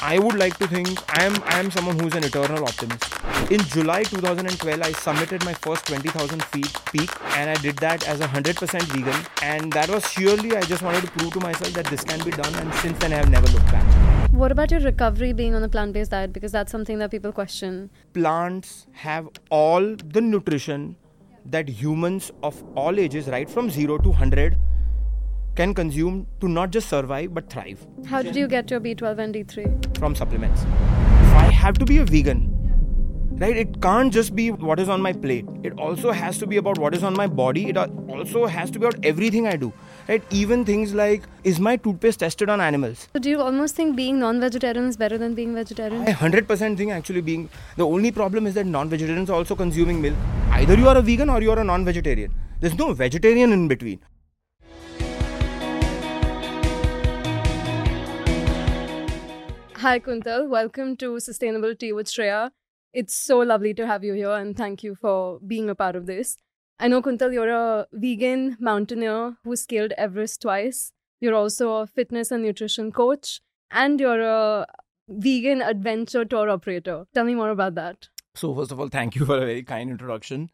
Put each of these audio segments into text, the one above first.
I would like to think I am someone who's an eternal optimist. In July 2012, I submitted my first 20,000 feet peak, and I did that as 100% vegan. And that was sheerly, I just wanted to prove to myself that this can be done. And since then, I have never looked back. What about your recovery being on a plant-based diet? Because that's something that people question. Plants have all the nutrition that humans of all ages, right from 0 to 100, can consume to not just survive but thrive. How did you get your B12 and D3? From supplements. If I have to be a vegan, right, it can't just be what is on my plate. It also has to be about what is on my body. It also has to be about everything I do. Right? Even things like, is my toothpaste tested on animals? So do you almost think being non-vegetarian is better than being vegetarian? I 100% think actually being... The only problem is that non-vegetarians are also consuming milk. Either you are a vegan or you are a non-vegetarian. There's no vegetarian in between. Hi Kuntal, welcome to Sustainable Tea with Shreya. It's so lovely to have you here and thank you for being a part of this. I know Kuntal, you're a vegan mountaineer who scaled Everest twice. You're also a fitness and nutrition coach and you're a vegan adventure tour operator. Tell me more about that. So first of all, thank you for a very kind introduction.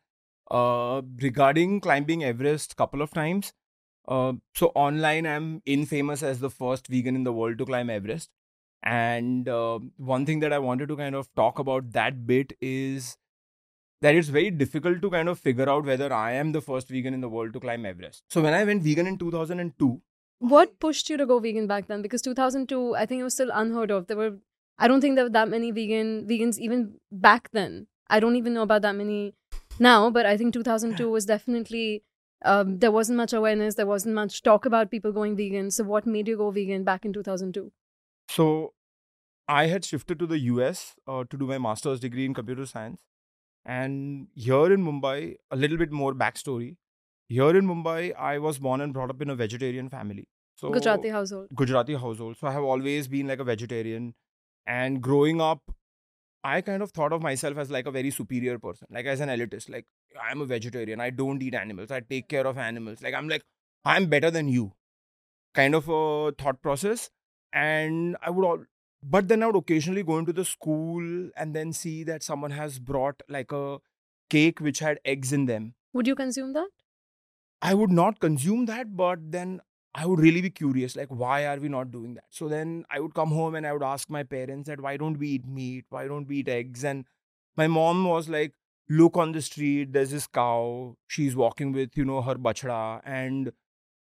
Regarding climbing Everest couple of times, so online I'm infamous as the first vegan in the world to climb Everest. And one thing that I wanted to kind of talk about that bit is that it's very difficult to kind of figure out whether I am the first vegan in the world to climb Everest. So when I went vegan in 2002... What pushed you to go vegan back then? Because 2002, I think it was still unheard of. I don't think there were that many vegans even back then. I don't even know about that many now, but I think 2002 was definitely, there wasn't much awareness. There wasn't much talk about people going vegan. So what made you go vegan back in 2002? So I had shifted to the US to do my master's degree in computer science. And here in Mumbai, a little bit more backstory. Here in Mumbai, I was born and brought up in a vegetarian family. So Gujarati household. Gujarati household. So I have always been like a vegetarian. And growing up, I kind of thought of myself as like a very superior person, like as an elitist. Like, I'm a vegetarian. I don't eat animals. I take care of animals. Like, I'm better than you. Kind of a thought process. And but then I would occasionally go into the school and then see that someone has brought like a cake which had eggs in them. Would you consume that? I would not consume that, but then I would really be curious, like, why are we not doing that? So then I would come home and I would ask my parents that why don't we eat meat? Why don't we eat eggs? And my mom was like, look on the street, there's this cow. She's walking with, her bachda, and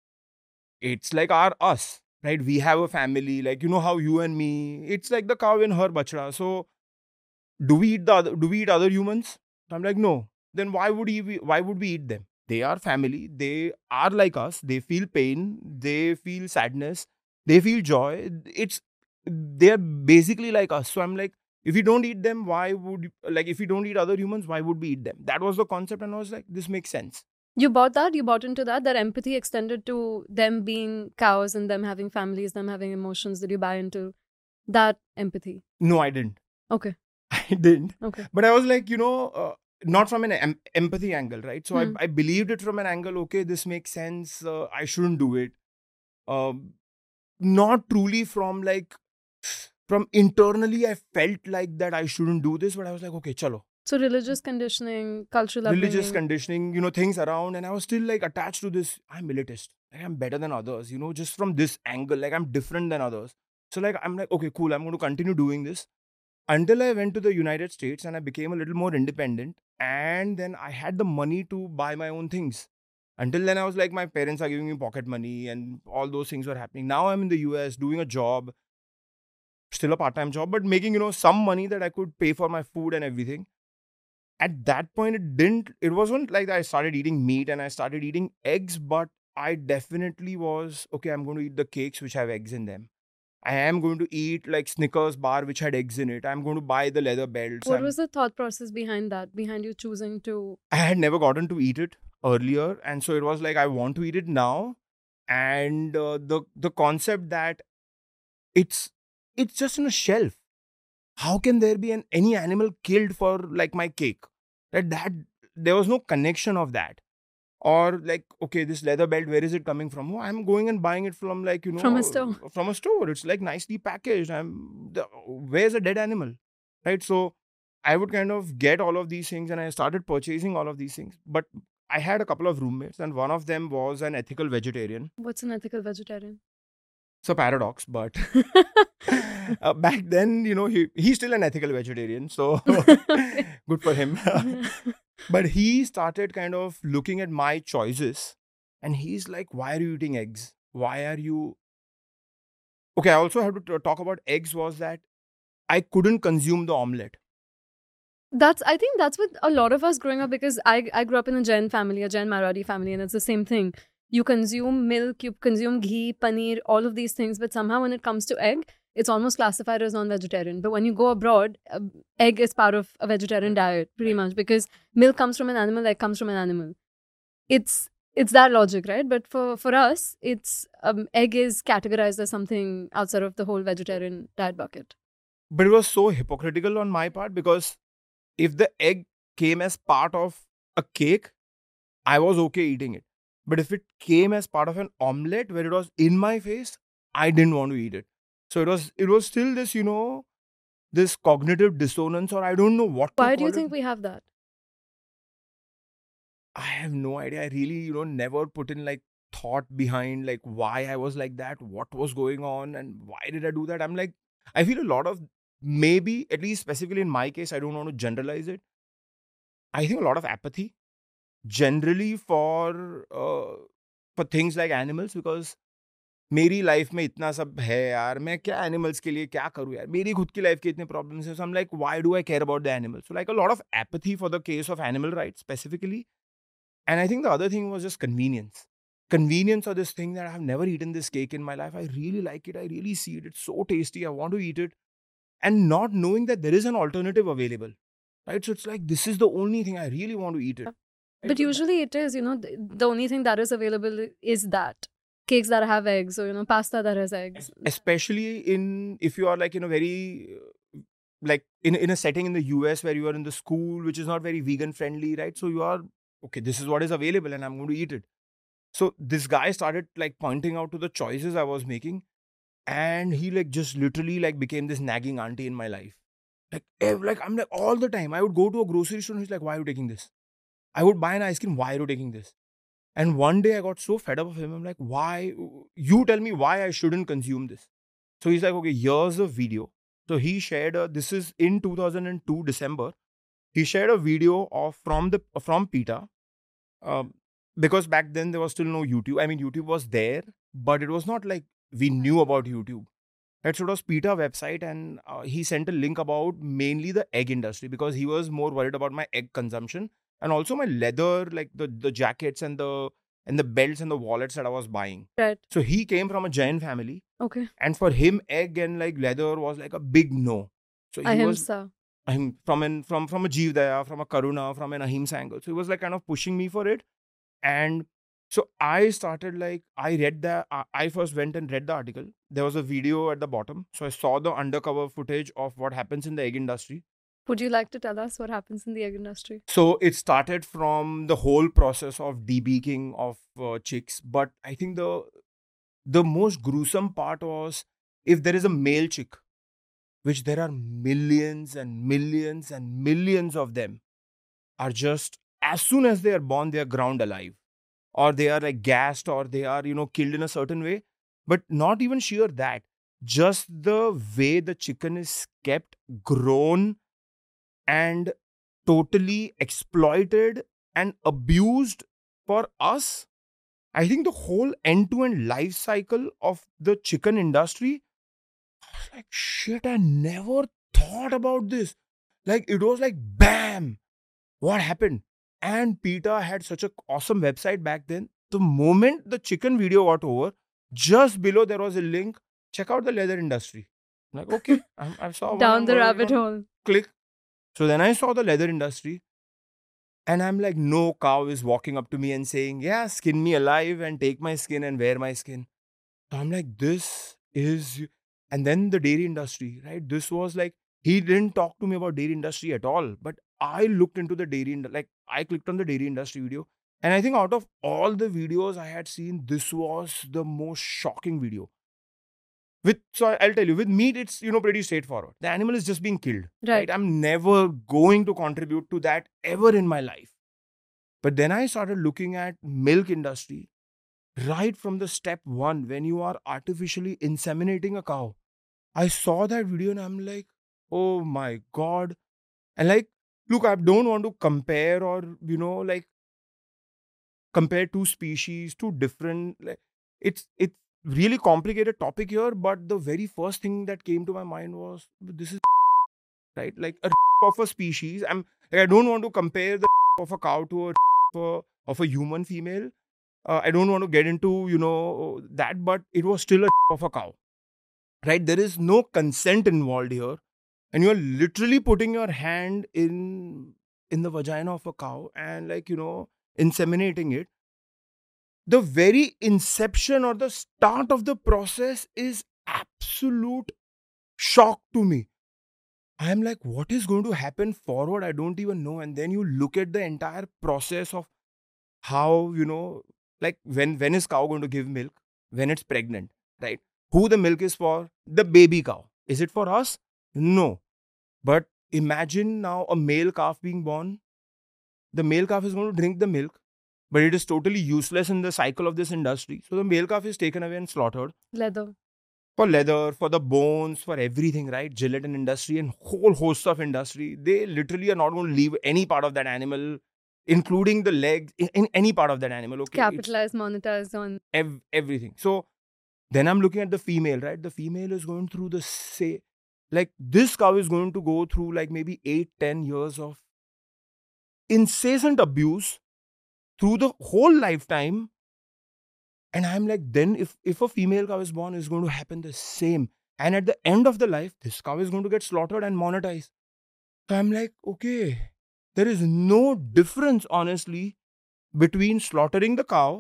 it's like us. Right, we have a family, like how you and me. It's like the cow and her bachda. So, do we eat other humans? I'm like, no. Then why would we eat them? They are family. They are like us. They feel pain. They feel sadness. They feel joy. They're basically like us. So I'm like, if we don't eat them, if we don't eat other humans, why would we eat them? That was the concept, and I was like, this makes sense. You bought that? You bought into that empathy extended to them being cows and them having families, them having emotions. Did you buy into that empathy? No, I didn't. Okay. I didn't. Okay. But I was like, not from an empathy angle, right? So I believed it from an angle, okay, this makes sense. I shouldn't do it. Not truly from internally, I felt like that I shouldn't do this, but I was like, okay, chalo. So religious conditioning, cultural upbringing. Religious conditioning, things around. And I was still like attached to this. I'm elitist. Like, I'm better than others, just from this angle. Like, I'm different than others. So like, I'm like, okay, cool. I'm going to continue doing this. Until I went to the United States and I became a little more independent. And then I had the money to buy my own things. Until then, I was like, my parents are giving me pocket money and all those things were happening. Now I'm in the US doing a job. Still a part-time job, but making, some money that I could pay for my food and everything. At that point, it wasn't like I started eating meat and I started eating eggs, but I definitely was, okay, I'm going to eat the cakes which have eggs in them. I am going to eat like Snickers bar which had eggs in it. I'm going to buy the leather belts. What was the thought process behind that? Behind you choosing to... I had never gotten to eat it earlier. And so it was like, I want to eat it now. And the concept that it's just in a shelf. How can there be any animal killed for like my cake? That there was no connection of that. Or like, okay, this leather belt, where is it coming from? Oh, I'm going and buying it from like, From a store. from a store. It's like nicely packaged. Where's a dead animal? Right? So I would kind of get all of these things and I started purchasing all of these things. But I had a couple of roommates and one of them was an ethical vegetarian. What's an ethical vegetarian? It's a paradox, but back then, he's still an ethical vegetarian. So good for him. But he started kind of looking at my choices and he's like, why are you eating eggs? Why are you... Okay, I also have to talk about eggs was that I couldn't consume the omelette. I think that's with a lot of us growing up, because I grew up in a Jain family, a Jain Marwari family, and it's the same thing. You consume milk, you consume ghee, paneer, all of these things, but somehow when it comes to egg, it's almost classified as non-vegetarian. But when you go abroad, egg is part of a vegetarian diet, pretty much, because milk comes from an animal, egg comes from an animal. It's that logic, right? But for us, it's egg is categorized as something outside of the whole vegetarian diet bucket. But it was so hypocritical on my part because if the egg came as part of a cake, I was okay eating it. But if it came as part of an omelette where it was in my face, I didn't want to eat it. So it was still this, this cognitive dissonance, or I don't know what to Why call do you it. think we have that? I have no idea. I really, never put in like thought behind like why I was like that, what was going on, and why did I do that. I'm like, I feel a lot of, maybe, at least specifically in my case, I don't want to generalize it. I think a lot of apathy generally for things like animals, because मेरी life में इतना सब है यार, मैं क्या animals के लिए क्या करूँ यार, मेरी खुद की लाइफ के इतने प्रॉब्लम्स हैं. So I am like, why do I care about the animals? So like a lot of apathy for the case of animal rights specifically. And I think the other thing was just convenience. Convenience of this thing that I have never eaten this cake in my life. I really like it. I really see it. It's so tasty. I want to eat it. And not knowing that there is an alternative available. Right? So it's like, this is the only thing I really want to eat it. But usually it is, the only thing that is available is that. Cakes that have eggs, or, pasta that has eggs. Especially if you are like in a very, like in a setting in the US where you are in the school, which is not very vegan friendly, right? So you are, okay, this is what is available and I'm going to eat it. So this guy started like pointing out to the choices I was making, and he like just literally like became this nagging auntie in my life. Like I'm like all the time I would go to a grocery store and he's like, why are you taking this? I would buy an ice cream, why are you taking this? And one day I got so fed up of him. I'm like, why? You tell me why I shouldn't consume this. So he's like, okay, here's a video. So he shared this is in 2002 December. He shared a video of from PETA. Because back then there was still no YouTube. I mean, YouTube was there, but it was not like we knew about YouTube. Right? So it was PETA website, and he sent a link about mainly the egg industry because he was more worried about my egg consumption and also my leather, like the jackets and the belts and the wallets that I was buying. Right. So he came from a Jain family. Okay. And for him, egg and like leather was like a big no. So he Ahimsa. was from a Jeev Daya, from a Karuna, from an Ahimsa angle. So he was like kind of pushing me for it. And so I started like, I first went and read the article. There was a video at the bottom. So I saw the undercover footage of what happens in the egg industry. Would you like to tell us what happens in the egg industry? So it started from the whole process of debeaking of chicks. But I think the most gruesome part was if there is a male chick, which there are millions and millions and millions of them, are just, as soon as they are born, they are ground alive. Or they are like gassed, or they are, killed in a certain way. But not even sheer that. Just the way the chicken is kept, grown, and totally exploited and abused for us. I think the whole end-to-end life cycle of the chicken industry, I was like, shit, I never thought about this. Like, it was like, bam, what happened? And PETA had such an awesome website back then. The moment the chicken video got over, just below there was a link, check out the leather industry. I'm like, okay, I saw one. Down the rabbit hole. Click. So then I saw the leather industry, and I'm like, no cow is walking up to me and saying, yeah, skin me alive and take my skin and wear my skin. So I'm like, this is... And then the dairy industry, right? This was like, he didn't talk to me about dairy industry at all. But I looked into the dairy, like I clicked on the dairy industry video, And I think out of all the videos I had seen, this was the most shocking video. I'll tell you, with meat, it's, pretty straightforward. The animal is just being killed, right? Right. I'm never going to contribute to that ever in my life. But then I started looking at milk industry right from the step one, when you are artificially inseminating a cow. I saw that video and I'm like, oh my God. And like, look, I don't want to compare or, like compare two species, two different, like, it's really complicated topic here, but the very first thing that came to my mind was, this is right, like a of a species. I don't want to compare the of a cow to of a human female. I don't want to get into that, but it was still a of a cow, right? There is no consent involved here, and you are literally putting your hand in the vagina of a cow and, like, inseminating it. The very inception or the start of the process is absolute shock to me. I'm like, what is going to happen forward? I don't even know. And then you look at the entire process of how, like, when is cow going to give milk? When it's pregnant, right? Who the milk is for? The baby cow. Is it for us? No. But imagine now a male calf being born. The male calf is going to drink the milk, but it is totally useless in the cycle of this industry. So the male calf is taken away and slaughtered. Leather. For leather, for the bones, for everything, right? Gelatin industry and whole host of industry. They literally are not going to leave any part of that animal, including the legs, in any part of that animal. Okay, Capitalize, monetize on everything. So then I'm looking at the female, right? The female is going through like, this cow is going to go through like maybe 8-10 years of incessant abuse through the whole lifetime. And I'm like, then if a female cow is born, it's going to happen the same. And at the end of the life, this cow is going to get slaughtered and monetized. So I'm like, okay, there is no difference, honestly, between slaughtering the cow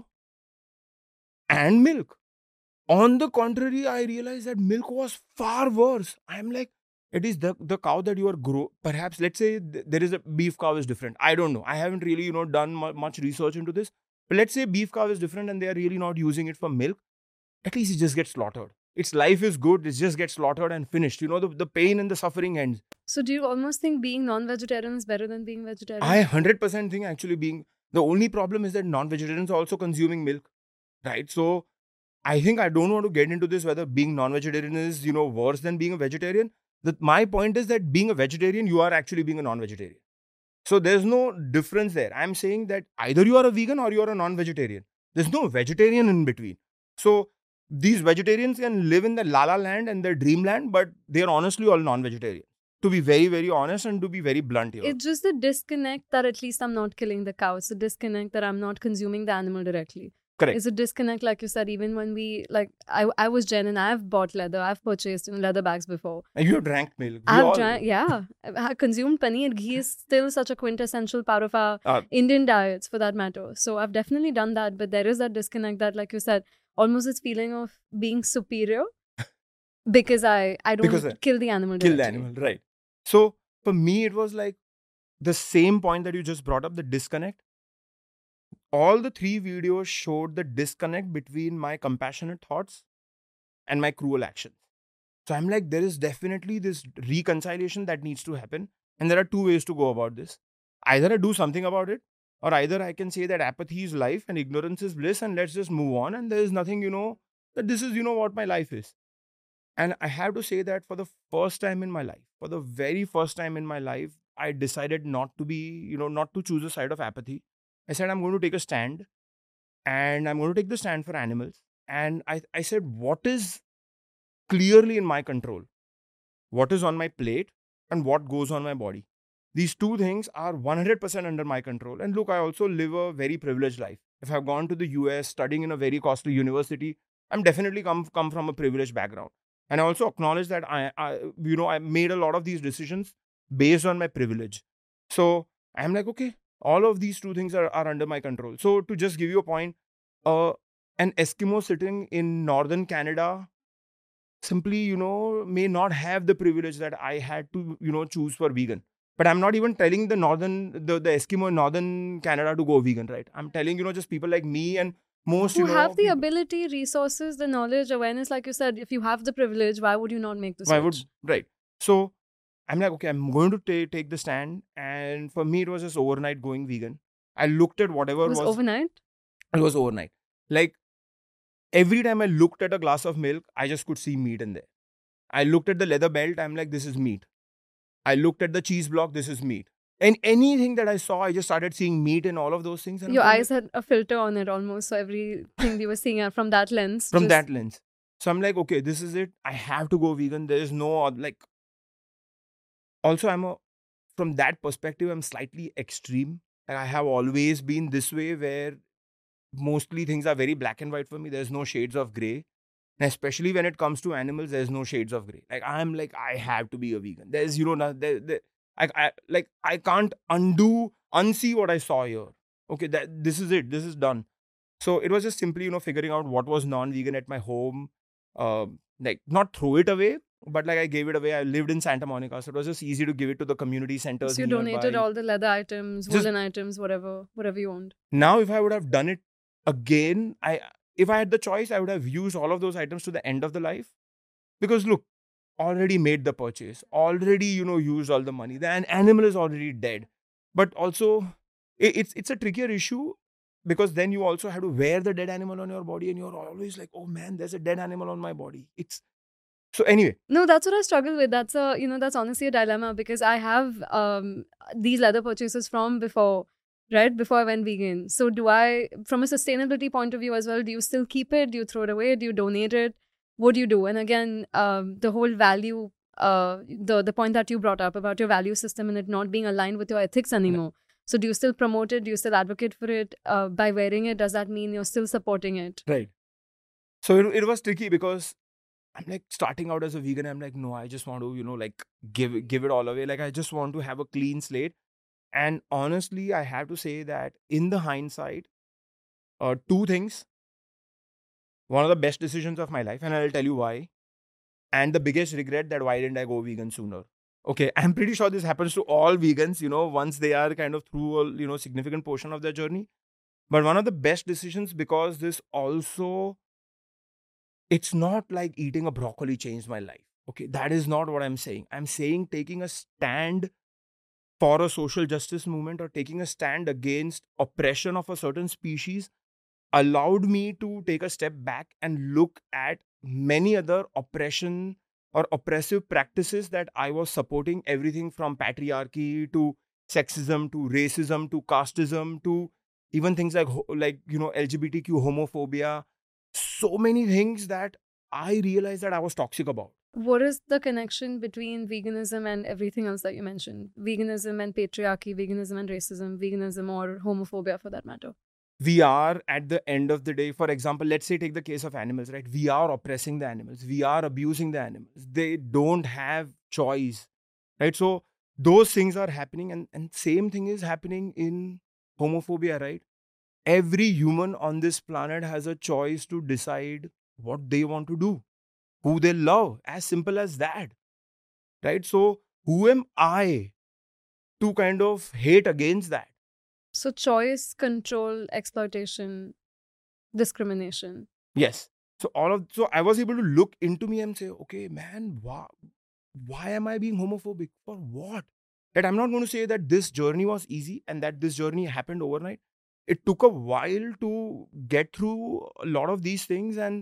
and milk. On the contrary, I realized that milk was far worse. I'm like, it is the cow that you are perhaps, let's say there is a beef cow is different. I don't know. I haven't really, done much research into this. But let's say beef cow is different and they are really not using it for milk. At least it just gets slaughtered. Its life is good. It just gets slaughtered and finished. The pain and the suffering ends. So do you almost think being non-vegetarian is better than being vegetarian? I 100% think actually the only problem is that non-vegetarians are also consuming milk, right? So I think I don't want to get into this whether being non-vegetarian is, worse than being a vegetarian. My point is that being a vegetarian, you are actually being a non-vegetarian. So there's no difference there. I'm saying that either you are a vegan or you are a non-vegetarian. There's no vegetarian in between. So these vegetarians can live in the la la land and their dreamland, but they're honestly all non-vegetarian. To be very, very honest and to be very blunt here. It's just the disconnect that at least I'm not killing the cow. It's the disconnect that I'm not consuming the animal directly. Correct. It's a disconnect, like you said, even when I was Jen and I've bought leather. I've purchased leather bags before. And you have drank milk. I've drank, yeah. I've consumed paneer. Ghee is still such a quintessential part of our Indian diets, for that matter. So I've definitely done that. But there is that disconnect that, like you said, almost this feeling of being superior because I don't kill the animal directly. Kill the animal, right. So for me, it was like the same point that you just brought up, the disconnect. All the 3 videos showed the disconnect between my compassionate thoughts and my cruel actions. So I'm like, there is definitely this reconciliation that needs to happen. And there are 2 ways to go about this. Either I do something about it, or either I can say that apathy is life and ignorance is bliss and let's just move on. And there is nothing, that this is, what my life is. And I have to say that for the first time in my life, for the very first time in my life, I decided not to be, not to choose a side of apathy. I said, I'm going to take a stand and I'm going to take the stand for animals. And I said, what is clearly in my control? What is on my plate and what goes on my body? These 2 things are 100% under my control. And look, I also live a very privileged life. If I've gone to the US studying in a very costly university, I'm definitely come from a privileged background. And I also acknowledge that I made a lot of these decisions based on my privilege. So I'm like, okay, all of these 2 things are under my control. So to just give you a point, an Eskimo sitting in northern Canada simply, may not have the privilege that I had to, choose for vegan. But I'm not even telling the Eskimo in northern Canada to go vegan, right? I'm telling, just people like me and most, Who have the people, ability, resources, the knowledge, awareness, like you said, if you have the privilege, why would you not make the why switch? right. So I'm like, okay, I'm going to take the stand. And for me, it was just overnight going vegan. I looked at whatever It was overnight? it was overnight. Like every time I looked at a glass of milk, I just could see meat in there. I looked at the leather belt, I'm like, this is meat. I looked at the cheese block, this is meat. And anything that I saw, I just started seeing meat in all of those things. And Your I'm eyes had a filter on it almost, so everything you were seeing from that lens. from that lens. So I'm like, okay, this is it. I have to go vegan. There is no like. Also, from that perspective, I'm slightly extreme. Like, I have always been this way, where mostly things are very black and white for me. There's no shades of gray. And especially when it comes to animals, there's no shades of gray. Like I'm like, I have to be a vegan. There's, I can't unsee what I saw here. Okay, this is it. This is done. So it was just simply, figuring out what was non-vegan at my home. Like not throw it away, but like I gave it away. I lived in Santa Monica, so it was just easy to give it to the community centers So you nearby. donated all the leather items, woolen items, whatever you owned. Now, if I would have done it again, if I had the choice, I would have used all of those items to the end of the life. Because look, already made the purchase, already, used all the money. The animal is already dead. But also, it's a trickier issue, because then you also have to wear the dead animal on your body, and you're always like, oh man, there's a dead animal on my body. So anyway. No, that's what I struggle with. That's that's honestly a dilemma, because I have these leather purchases from before, right? Before I went vegan. So do I, from a sustainability point of view as well, do you still keep it? Do you throw it away? Do you donate it? What do you do? And again, the whole value, the point that you brought up about your value system and it not being aligned with your ethics anymore. So do you still promote it? Do you still advocate for it? By wearing it, does that mean you're still supporting it? Right. So it was tricky, because I'm like starting out as a vegan. I'm like, no, I just want to, like give it all away. Like I just want to have a clean slate. And honestly, I have to say that in the hindsight, two things. One of the best decisions of my life, and I'll tell you why. And the biggest regret, that why didn't I go vegan sooner? Okay, I'm pretty sure this happens to all vegans, once they are kind of through a, significant portion of their journey. But one of the best decisions, because this also, it's not like eating a broccoli changed my life. Okay, that is not what I'm saying. I'm saying taking a stand for a social justice movement, or taking a stand against oppression of a certain species, allowed me to take a step back and look at many other oppression or oppressive practices that I was supporting. Everything from patriarchy to sexism to racism to casteism to even things like LGBTQ homophobia. So many things that I realized that I was toxic about. What is the connection between veganism and everything else that you mentioned? Veganism and patriarchy, veganism and racism, veganism or homophobia for that matter? We are, at the end of the day, for example, let's say take the case of animals, right? We are oppressing the animals. We are abusing the animals. They don't have choice, right? So those things are happening, and same thing is happening in homophobia, right? Every human on this planet has a choice to decide what they want to do, who they love, as simple as that, right? So who am I to kind of hate against that? So choice, control, exploitation, discrimination. Yes. So I was able to look into me and say, okay, man, why am I being homophobic? For what? That I'm not going to say that this journey was easy and that this journey happened overnight. It took a while to get through a lot of these things. And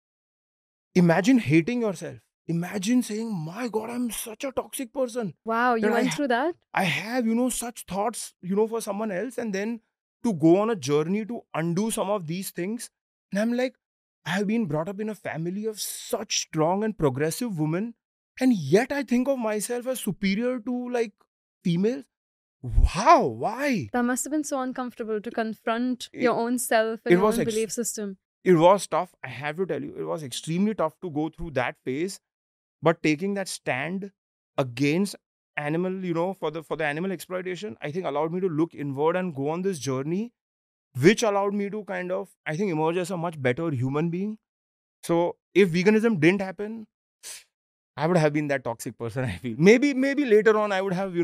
imagine hating yourself. Imagine saying, my God, I'm such a toxic person. Wow, you went through that? I have, such thoughts, for someone else. And then to go on a journey to undo some of these things. And I'm like, I have been brought up in a family of such strong and progressive women. And yet I think of myself as superior to like females. How? Why? That must have been so uncomfortable to confront your own self and your own belief system. It was tough. I have to tell you, it was extremely tough to go through that phase. But taking that stand against animal, for the animal exploitation, I think allowed me to look inward and go on this journey, which allowed me to kind of, I think, emerge as a much better human being. So if veganism didn't happen, I would have been that toxic person, I feel. Maybe later on I would have,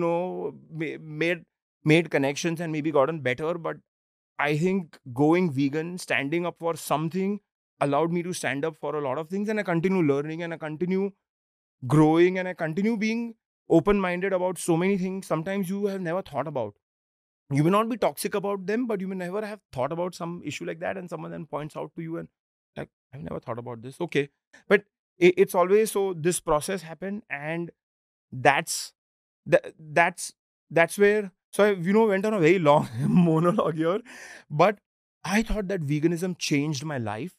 made connections and maybe gotten better. But I think going vegan, standing up for something allowed me to stand up for a lot of things, and I continue learning and I continue growing and I continue being open-minded about so many things sometimes you have never thought about. You may not be toxic about them, but you may never have thought about some issue like that, and someone then points out to you and like, I've never thought about this. Okay. But it's always so this process happened, and that's that's where so I went on a very long monologue here, but I thought that veganism changed my life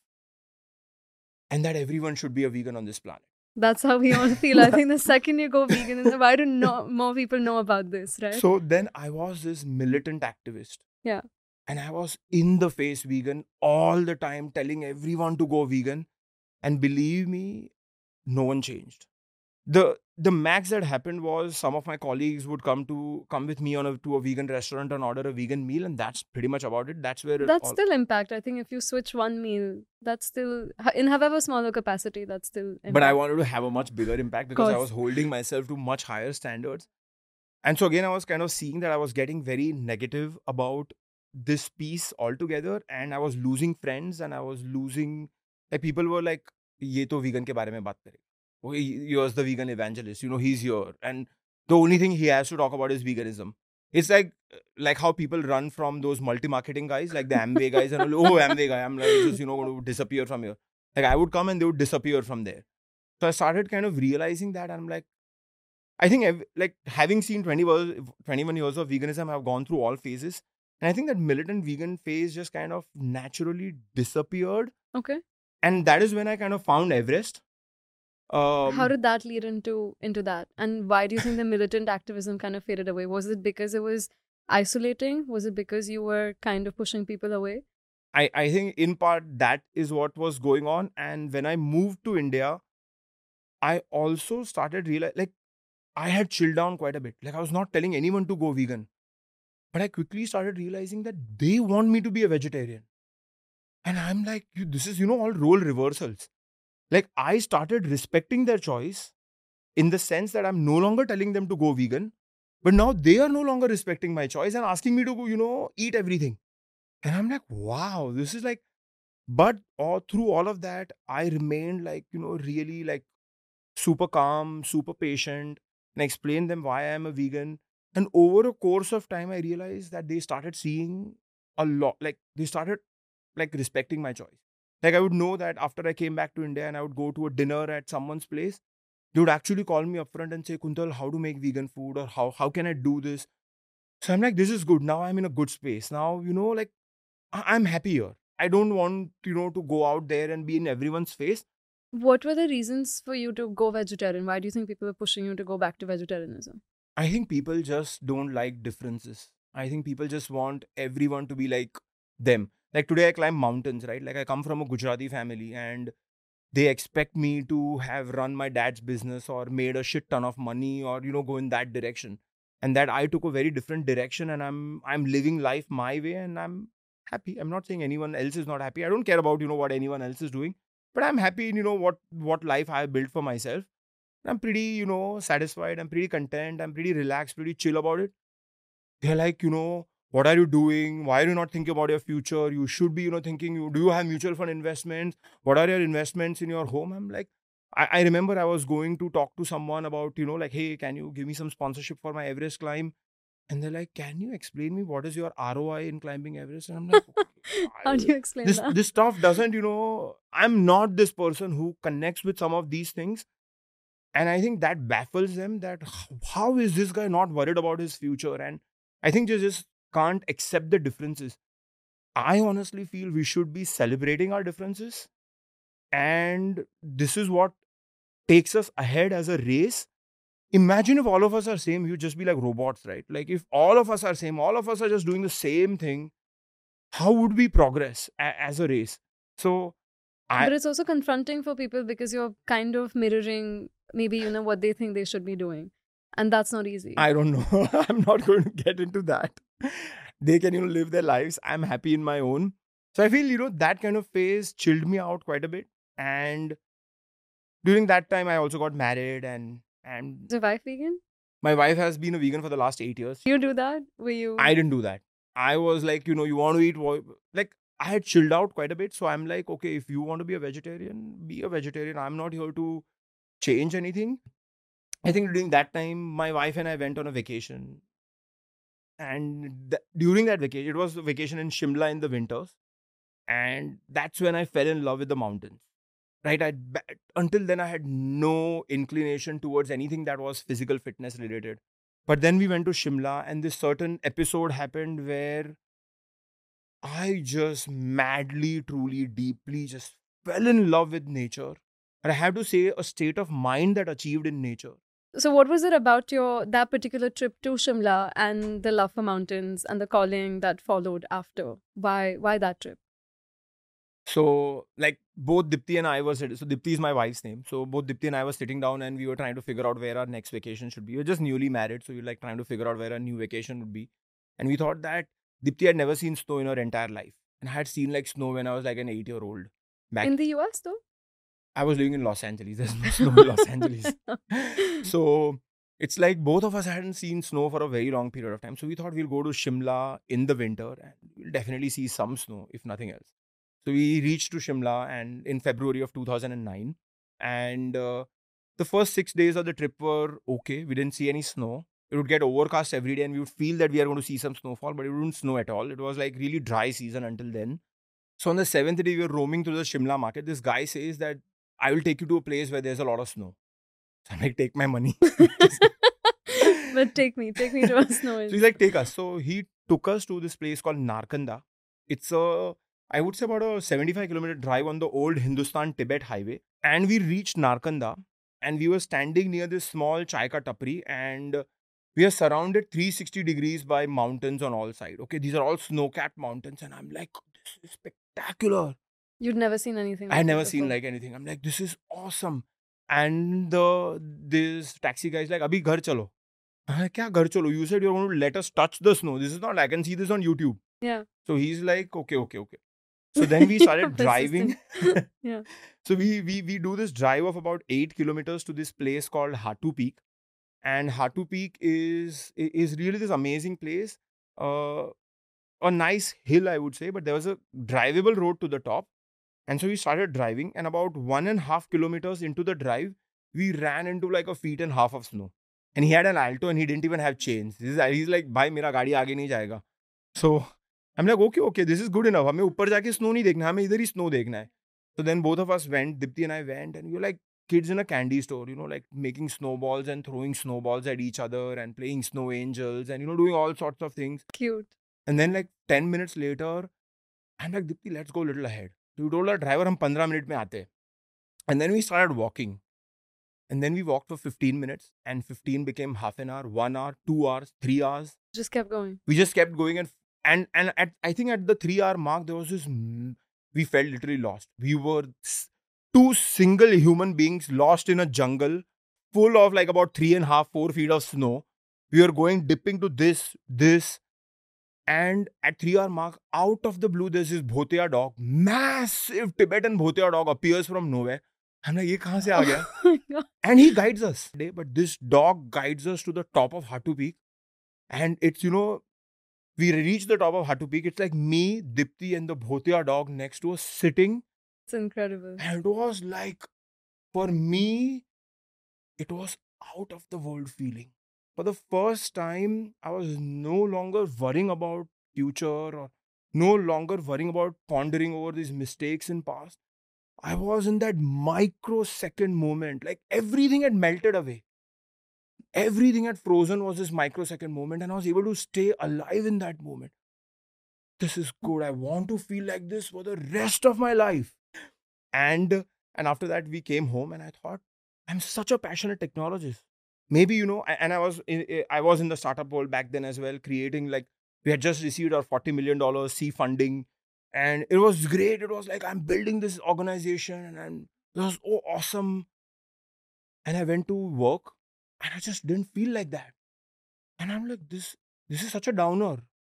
and that everyone should be a vegan on this planet. That's how we all feel. I think the second you go vegan, why do more people know about this, right? So then I was this militant activist. Yeah. And I was in the face vegan all the time, telling everyone to go vegan. And believe me, no one changed. The max that happened was some of my colleagues would come with me to a vegan restaurant and order a vegan meal, and that's pretty much about it. That's where still impact. I think if you switch one meal, that's still in however smaller capacity, that's still impact. But I wanted to have a much bigger impact because I was holding myself to much higher standards. And so again, I was kind of seeing that I was getting very negative about this piece altogether, and I was losing friends, and I was losing, like, people were like, ye to vegan ke bare mein baat karega. Oh, he was the vegan evangelist, he's here, and the only thing he has to talk about is veganism. It's like how people run from those multi-marketing guys, like the Amway guys, and oh, Amway guy, I'm like, just going to disappear from here. Like, I would come and they would disappear from there. So I started kind of realizing that, and I'm like, I think, like, having seen 21 years of veganism, I've gone through all phases. And I think that militant vegan phase just kind of naturally disappeared. Okay. And that is when I kind of found Everest. How did that lead into that? And why do you think the militant activism kind of faded away? Was it because it was isolating? Was it because you were kind of pushing people away? I think in part that is what was going on. And when I moved to India, I also started realizing, like, I had chilled down quite a bit. Like, I was not telling anyone to go vegan. But I quickly started realizing that they want me to be a vegetarian. And I'm like, this is, all role reversals. Like, I started respecting their choice in the sense that I'm no longer telling them to go vegan, but now they are no longer respecting my choice and asking me to, eat everything. And I'm like, wow, this is like, but through all of that, I remained like, really like super calm, super patient, and explained them why I'm a vegan. And over a course of time, I realized that they started seeing a lot, like they started like respecting my choice. Like, I would know that after I came back to India and I would go to a dinner at someone's place, they would actually call me up front and say, Kuntal, how to make vegan food, or how can I do this? So I'm like, this is good. Now I'm in a good space. Now, like, I'm happy here. I don't want, to go out there and be in everyone's face. What were the reasons for you to go vegetarian? Why do you think people were pushing you to go back to vegetarianism? I think people just don't like differences. I think people just want everyone to be like them. Like, today I climb mountains, right? Like, I come from a Gujarati family and they expect me to have run my dad's business or made a shit ton of money or, go in that direction. And that I took a very different direction, and I'm living life my way, and I'm happy. I'm not saying anyone else is not happy. I don't care about, what anyone else is doing, but I'm happy in, what life I have built for myself. I'm pretty, satisfied. I'm pretty content. I'm pretty relaxed, pretty chill about it. They're like, what are you doing? Why are you not thinking about your future? You should be, thinking, do you have mutual fund investments? What are your investments in your home? I'm like, I remember I was going to talk to someone about, like, hey, can you give me some sponsorship for my Everest climb? And they're like, can you explain me what is your ROI in climbing Everest? And I'm like, how do you explain that? This stuff doesn't, I'm not this person who connects with some of these things. And I think that baffles them, that how is this guy not worried about his future? And I think they just can't accept the differences. I honestly feel we should be celebrating our differences. And this is what takes us ahead as a race. Imagine if all of us are same, you'd just be like robots, right? Like, if all of us are same, all of us are just doing the same thing, how would we progress as a race? So, but it's also confronting for people because you're kind of mirroring maybe, what they think they should be doing. And that's not easy. I don't know. I'm not going to get into that. They can, live their lives. I'm happy in my own. So I feel, that kind of phase chilled me out quite a bit. And during that time, I also got married, and Is your wife vegan? my wife has been a vegan for the last 8 years. You do that? Were you? I didn't do that. I was like, you want to eat like I had chilled out quite a bit, so I'm like, okay, if you want to be a vegetarian, be a vegetarian. I'm not here to change anything. I think during that time, my wife and I went on a vacation, and during that vacation, it was a vacation in Shimla in the winters, and that's when I fell in love with the mountains. Right, until then I had no inclination towards anything that was physical fitness related. But then we went to Shimla, and this certain episode happened where I just madly, truly, deeply just fell in love with nature. And I have to say, a state of mind that achieved in nature. So what was it about that particular trip to Shimla and the love for mountains and the calling that followed after? Why that trip? So, like, both Dipti and I were sitting. So, Dipti is my wife's name. So, both Dipti and I were sitting down, and we were trying to figure out where our next vacation should be. We were just newly married. So, we were like trying to figure out where our new vacation would be. And we thought that Dipti had never seen snow in her entire life. And I had seen like snow when I was like an 8-year-old. Back In the US though? I was living in Los Angeles. There's no snow in Los Angeles. So, it's like both of us hadn't seen snow for a very long period of time. So, we thought we'll go to Shimla in the winter and we'll definitely see some snow, if nothing else. So we reached to Shimla and in February of 2009, and the first 6 days of the trip were okay. We didn't see any snow. It would get overcast every day, and we would feel that we are going to see some snowfall, but it wouldn't snow at all. It was like really dry season until then. So on the 7th day, we were roaming through the Shimla market. This guy says that I will take you to a place where there's a lot of snow. So I'm like, take my money. But take me to a snow. So he's like, take us. So he took us to this place called Narkanda. It's I would say about a 75-kilometer drive on the old Hindustan-Tibet highway. And we reached Narkanda, and we were standing near this small chai ka tapri, and we are surrounded 360 degrees by mountains on all sides. Okay, these are all snow-capped mountains, and I'm like, this is spectacular. You'd never seen anything I like had it never seen before. like anything. I'm like, this is awesome. And this taxi guy is like, Abhi ghar chalo. I'm like, kya ghar chalo? You said you're going to let us touch the snow. This is not, I can see this on YouTube. Yeah. So he's like, okay. So then we started driving. Yeah. So we do this drive of about 8 kilometers to this place called Hatu Peak. And Hatu Peak is really this amazing place. A nice hill, I would say, but there was a drivable road to the top. And so we started driving, and about 1.5 kilometers into the drive, we ran into like a feet and a half of snow. And he had an Alto, and he didn't even have chains. He's like, bhai, mera gaadi aage nahi jayega. So I'm like, okay, this is good enough. हमें ऊपर जाके snow नहीं देखना, हमें इधर ही snow देखना है. So then both of us went, Dipti and I went, and we were like kids in a candy store, like making snowballs and throwing snowballs at each other and playing snow angels and, doing all sorts of things. Cute. And then like 10 minutes later, I'm like, Dipti, let's go a little ahead. So we told our driver, हम 15 minutes में आते हैं. And then we started walking. And then we walked for 15 minutes, and 15 became half an hour, 1 hour, 2 hours, 3 hours. Just kept going. We just kept going, and I think at the 3-hour mark, there was this, we felt literally lost. We were two single human beings lost in a jungle full of like about 3.5, 4 feet of snow. We were going dipping to this, and at 3-hour mark, out of the blue, there's this Bhotia dog, massive Tibetan Bhotia dog appears from nowhere. I'm like, ये कहाँ से आ गया? Oh my God. And he guides us. But this dog guides us to the top of Hatu Peak. And it's, we reach the top of Hatu Peak. It's like me, Dipti, and the Bhotia dog next to us sitting. It's incredible. And it was like, for me, it was out of the world feeling. For the first time, I was no longer worrying about future or no longer worrying about pondering over these mistakes in past. I was in that microsecond moment, like everything had melted away. Everything had frozen was this microsecond moment, and I was able to stay alive in that moment. This is good. I want to feel like this for the rest of my life. And after that, we came home, and I thought, I'm such a passionate technologist. Maybe, and I was in the startup world back then as well, creating like, we had just received our $40 million C funding. And it was great. It was like, I'm building this organization, and it was so awesome. And I went to work, and I just didn't feel like that. And I'm like, this is such a downer.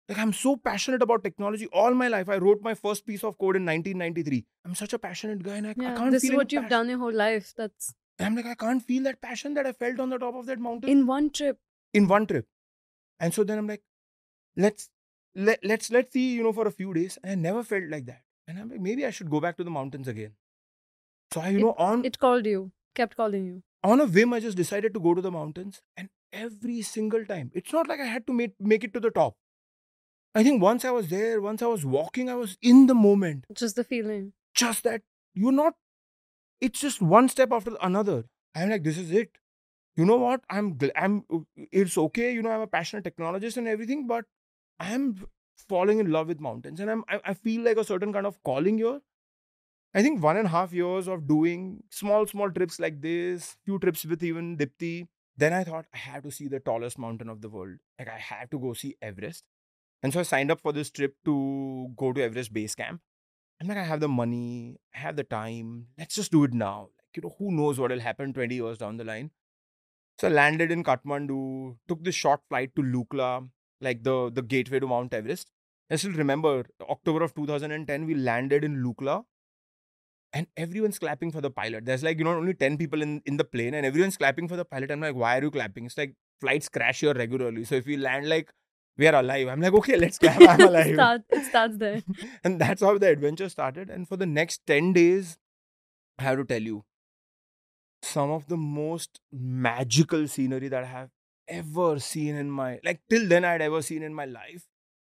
Like, I'm so passionate about technology all my life. I wrote my first piece of code in 1993. I'm such a passionate guy, and I Yeah, can't this is feel any what you've passion. done your whole life. That's And I'm like, I can't feel that passion that I felt on the top of that mountain in one trip. in one trip. And so then I'm like, let's see, for a few days. And I never felt like that. And I'm like, maybe I should go back to the mountains again. So I, It called you, kept calling you. on a whim, I just decided to go to the mountains. And every single time, it's not like I had to make it to the top. I think once I was there, once I was walking, I was in the moment. Just the feeling. Just that you're not, it's just one step after another. I'm like, this is it. You know what? It's okay. I'm a passionate technologist and everything, but I'm falling in love with mountains. And I feel like a certain kind of calling here. I think 1.5 years of doing small trips like this, few trips with even Dipti. Then I thought I have to see the tallest mountain of the world. Like, I have to go see Everest. And so I signed up for this trip to go to Everest Base Camp. I'm like, I have the money, I have the time. Let's just do it now. Like, who knows what will happen 20 years down the line. So I landed in Kathmandu, took this short flight to Lukla, like the gateway to Mount Everest. I still remember October of 2010, we landed in Lukla and everyone's clapping for the pilot. There's like, only 10 people in the plane and everyone's clapping for the pilot. I'm like, why are you clapping? It's like flights crash here regularly. So if we land like we are alive, I'm like, okay, let's clap. I'm alive. It starts there. And that's how the adventure started. And for the next 10 days, I have to tell you, some of the most magical scenery that I have ever seen in my, like till then I'd ever seen in my life.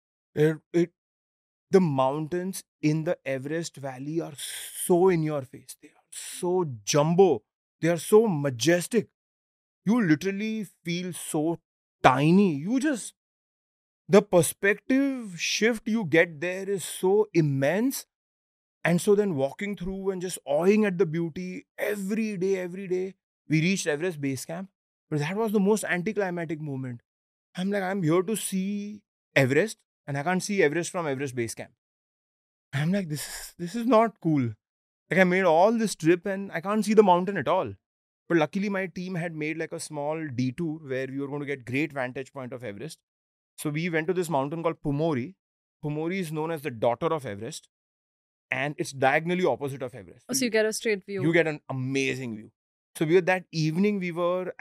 The mountains in the Everest Valley are so in your face. They are so jumbo. They are so majestic. You literally feel so tiny. The perspective shift you get there is so immense. And so then walking through and just awing at the beauty every day, we reached Everest Base Camp. But that was the most anticlimactic moment. I'm like, I'm here to see Everest and I can't see Everest from Everest Base Camp. I'm like, this is not cool. Like, I made all this trip and I can't see the mountain at all. But luckily my team had made like a small detour where we were going to get great vantage point of Everest. So we went to this mountain called Pumori. Pumori is known as the daughter of Everest. And it's diagonally opposite of Everest. So you get a straight view. You get an amazing view. So that evening we were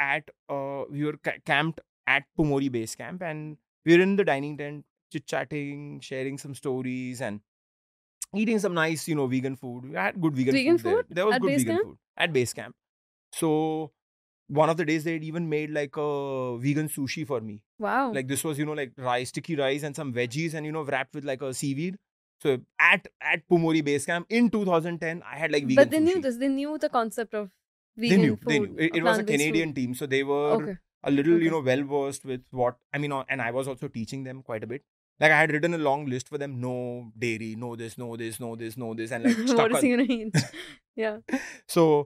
camped at Pumori Base Camp and we were in the dining tent, chit-chatting, sharing some stories and eating some nice, vegan food. We had good vegan food there. There was at good base vegan camp? food at Base Camp. So one of the days they had even made like a vegan sushi for me. Wow. Like this was, like rice, sticky rice and some veggies and, wrapped with like a seaweed. So at Pumori Base Camp in 2010, I had like vegan sushi. But they knew this. They knew the concept of vegan food. They knew. It was a Canadian team. So they were a little, well-versed with what, and I was also teaching them quite a bit. Like I had written a long list for them. No dairy, no this, no this, no this, no this. And like what is he going to eat? Yeah. So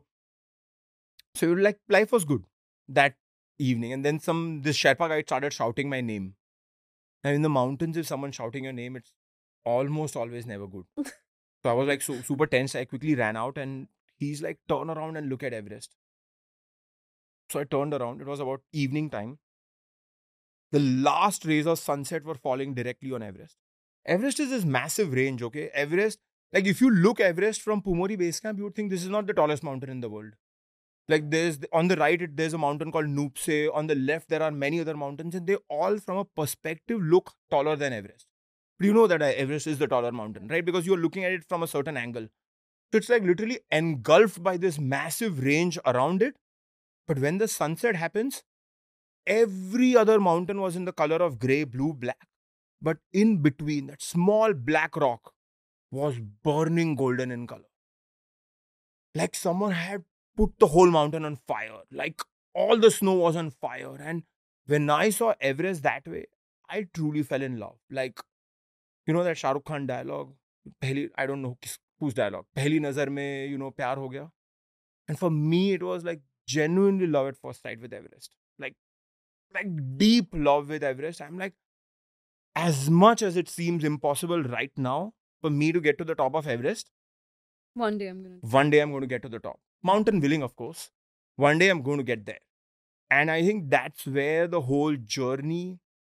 like life was good that evening. And then this Sherpa guy started shouting my name. And in the mountains, if someone's shouting your name, it's almost always never good. So I was like super tense. I quickly ran out and he's like, turn around and look at Everest. So I turned around. It was about evening time. The last rays of sunset were falling directly on Everest. Everest is this massive range, okay? Everest, like if you look Everest from Pumori Base Camp, you would think this is not the tallest mountain in the world. Like on the right, there's a mountain called Noopse. On the left, there are many other mountains and they all from a perspective look taller than Everest. But you know that Everest is the taller mountain, right? Because you're looking at it from a certain angle. So it's like literally engulfed by this massive range around it. But when the sunset happens, every other mountain was in the color of grey, blue, black. But in between, that small black rock was burning golden in color. Like someone had put the whole mountain on fire. Like all the snow was on fire. And when I saw Everest that way, I truly fell in love. Like, that Shah Rukh Khan dialogue, I don't know whose dialogue, Pehli nazar mein, pyar ho gaya. And for me, it was like genuinely love at first sight with Everest. Like deep love with Everest. I'm like, as much as it seems impossible right now for me to get to the top of Everest, one day I'm going to get to the top. Mountain willing, of course. One day I'm going to get there. And I think that's where the whole journey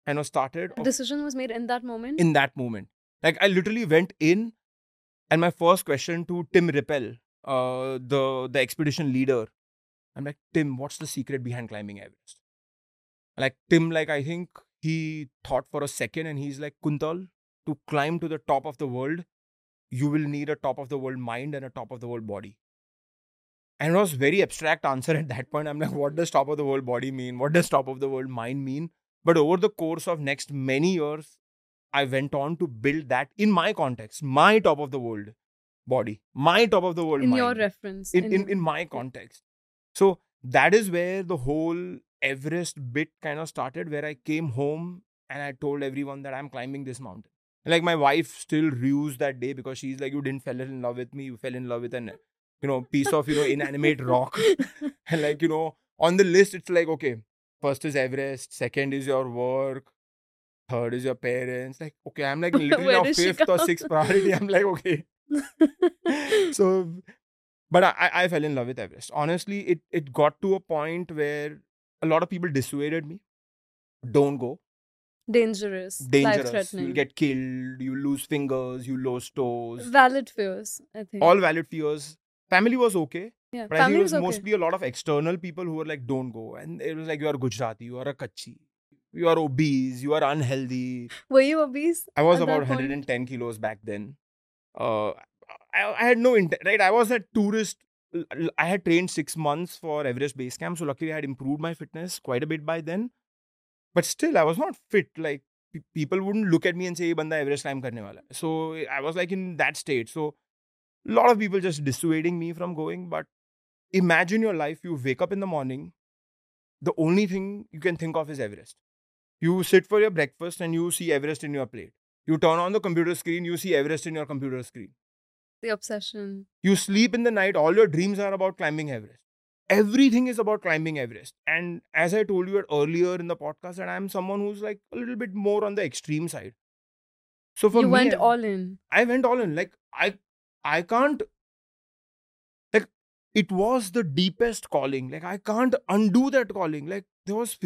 and was started The decision was made in that moment. in that moment. Like I literally went in, and my first question to Tim Rippel, the expedition leader, I'm like, Tim, what's the secret behind climbing Everest? Like Tim, like I think he thought for a second, and he's like, Kuntal, to climb to the top of the world, you will need a top of the world mind and a top of the world body. And it was very abstract answer at that point. I'm like, what does top of the world body mean? What does top of the world mind mean? But over the course of next many years, I went on to build that in my context, my top of the world body, my top of the world In mind. your reference. In my context. So that is where the whole Everest bit kind of started, where I came home and I told everyone that I'm climbing this mountain. Like my wife still rues that day because she's like, you didn't fall in love with me, you fell in love with an piece of inanimate rock. And like on the list it's like, okay, first is Everest, second is your work, third is your parents. Like, okay, I'm like literally Where now does she fifth or come? sixth priority. I'm like, okay. So, but I fell in love with Everest. Honestly, it got to a point where a lot of people dissuaded me. Don't go. Dangerous. Dangerous. Life-threatening. You'll get killed. You'll lose fingers. You'll lose toes. Valid fears, I think. All valid fears. Family was okay. Yeah, But I think family it was was okay. mostly a lot of external people who were like, don't go. And it was like, you are Gujarati. You are a Kachi. You are obese. You are unhealthy. Were you obese? I was at about that point? 110 kilos back then. I had no intent, right? I was a tourist. I had trained 6 months for Everest Base Camp. So luckily I had improved my fitness quite a bit by then. But still, I was not fit. Like people wouldn't look at me and say, "Ye banda Everest climb karne wala hai." So I was like in that state. So a lot of people just dissuading me from going. But imagine your life. You wake up in the morning. The only thing you can think of is Everest. You sit for your breakfast and you see Everest in your plate. You turn on the computer screen, you see Everest in your computer screen. The obsession. You sleep in the night, all your dreams are about climbing Everest. Everything is about climbing Everest. And as I told you earlier in the podcast, that I'm someone who's like a little bit more on the extreme side. So for You me, went all in. I went all in. Like I can't, like it was the deepest calling. Like I can't undo that calling. Like there was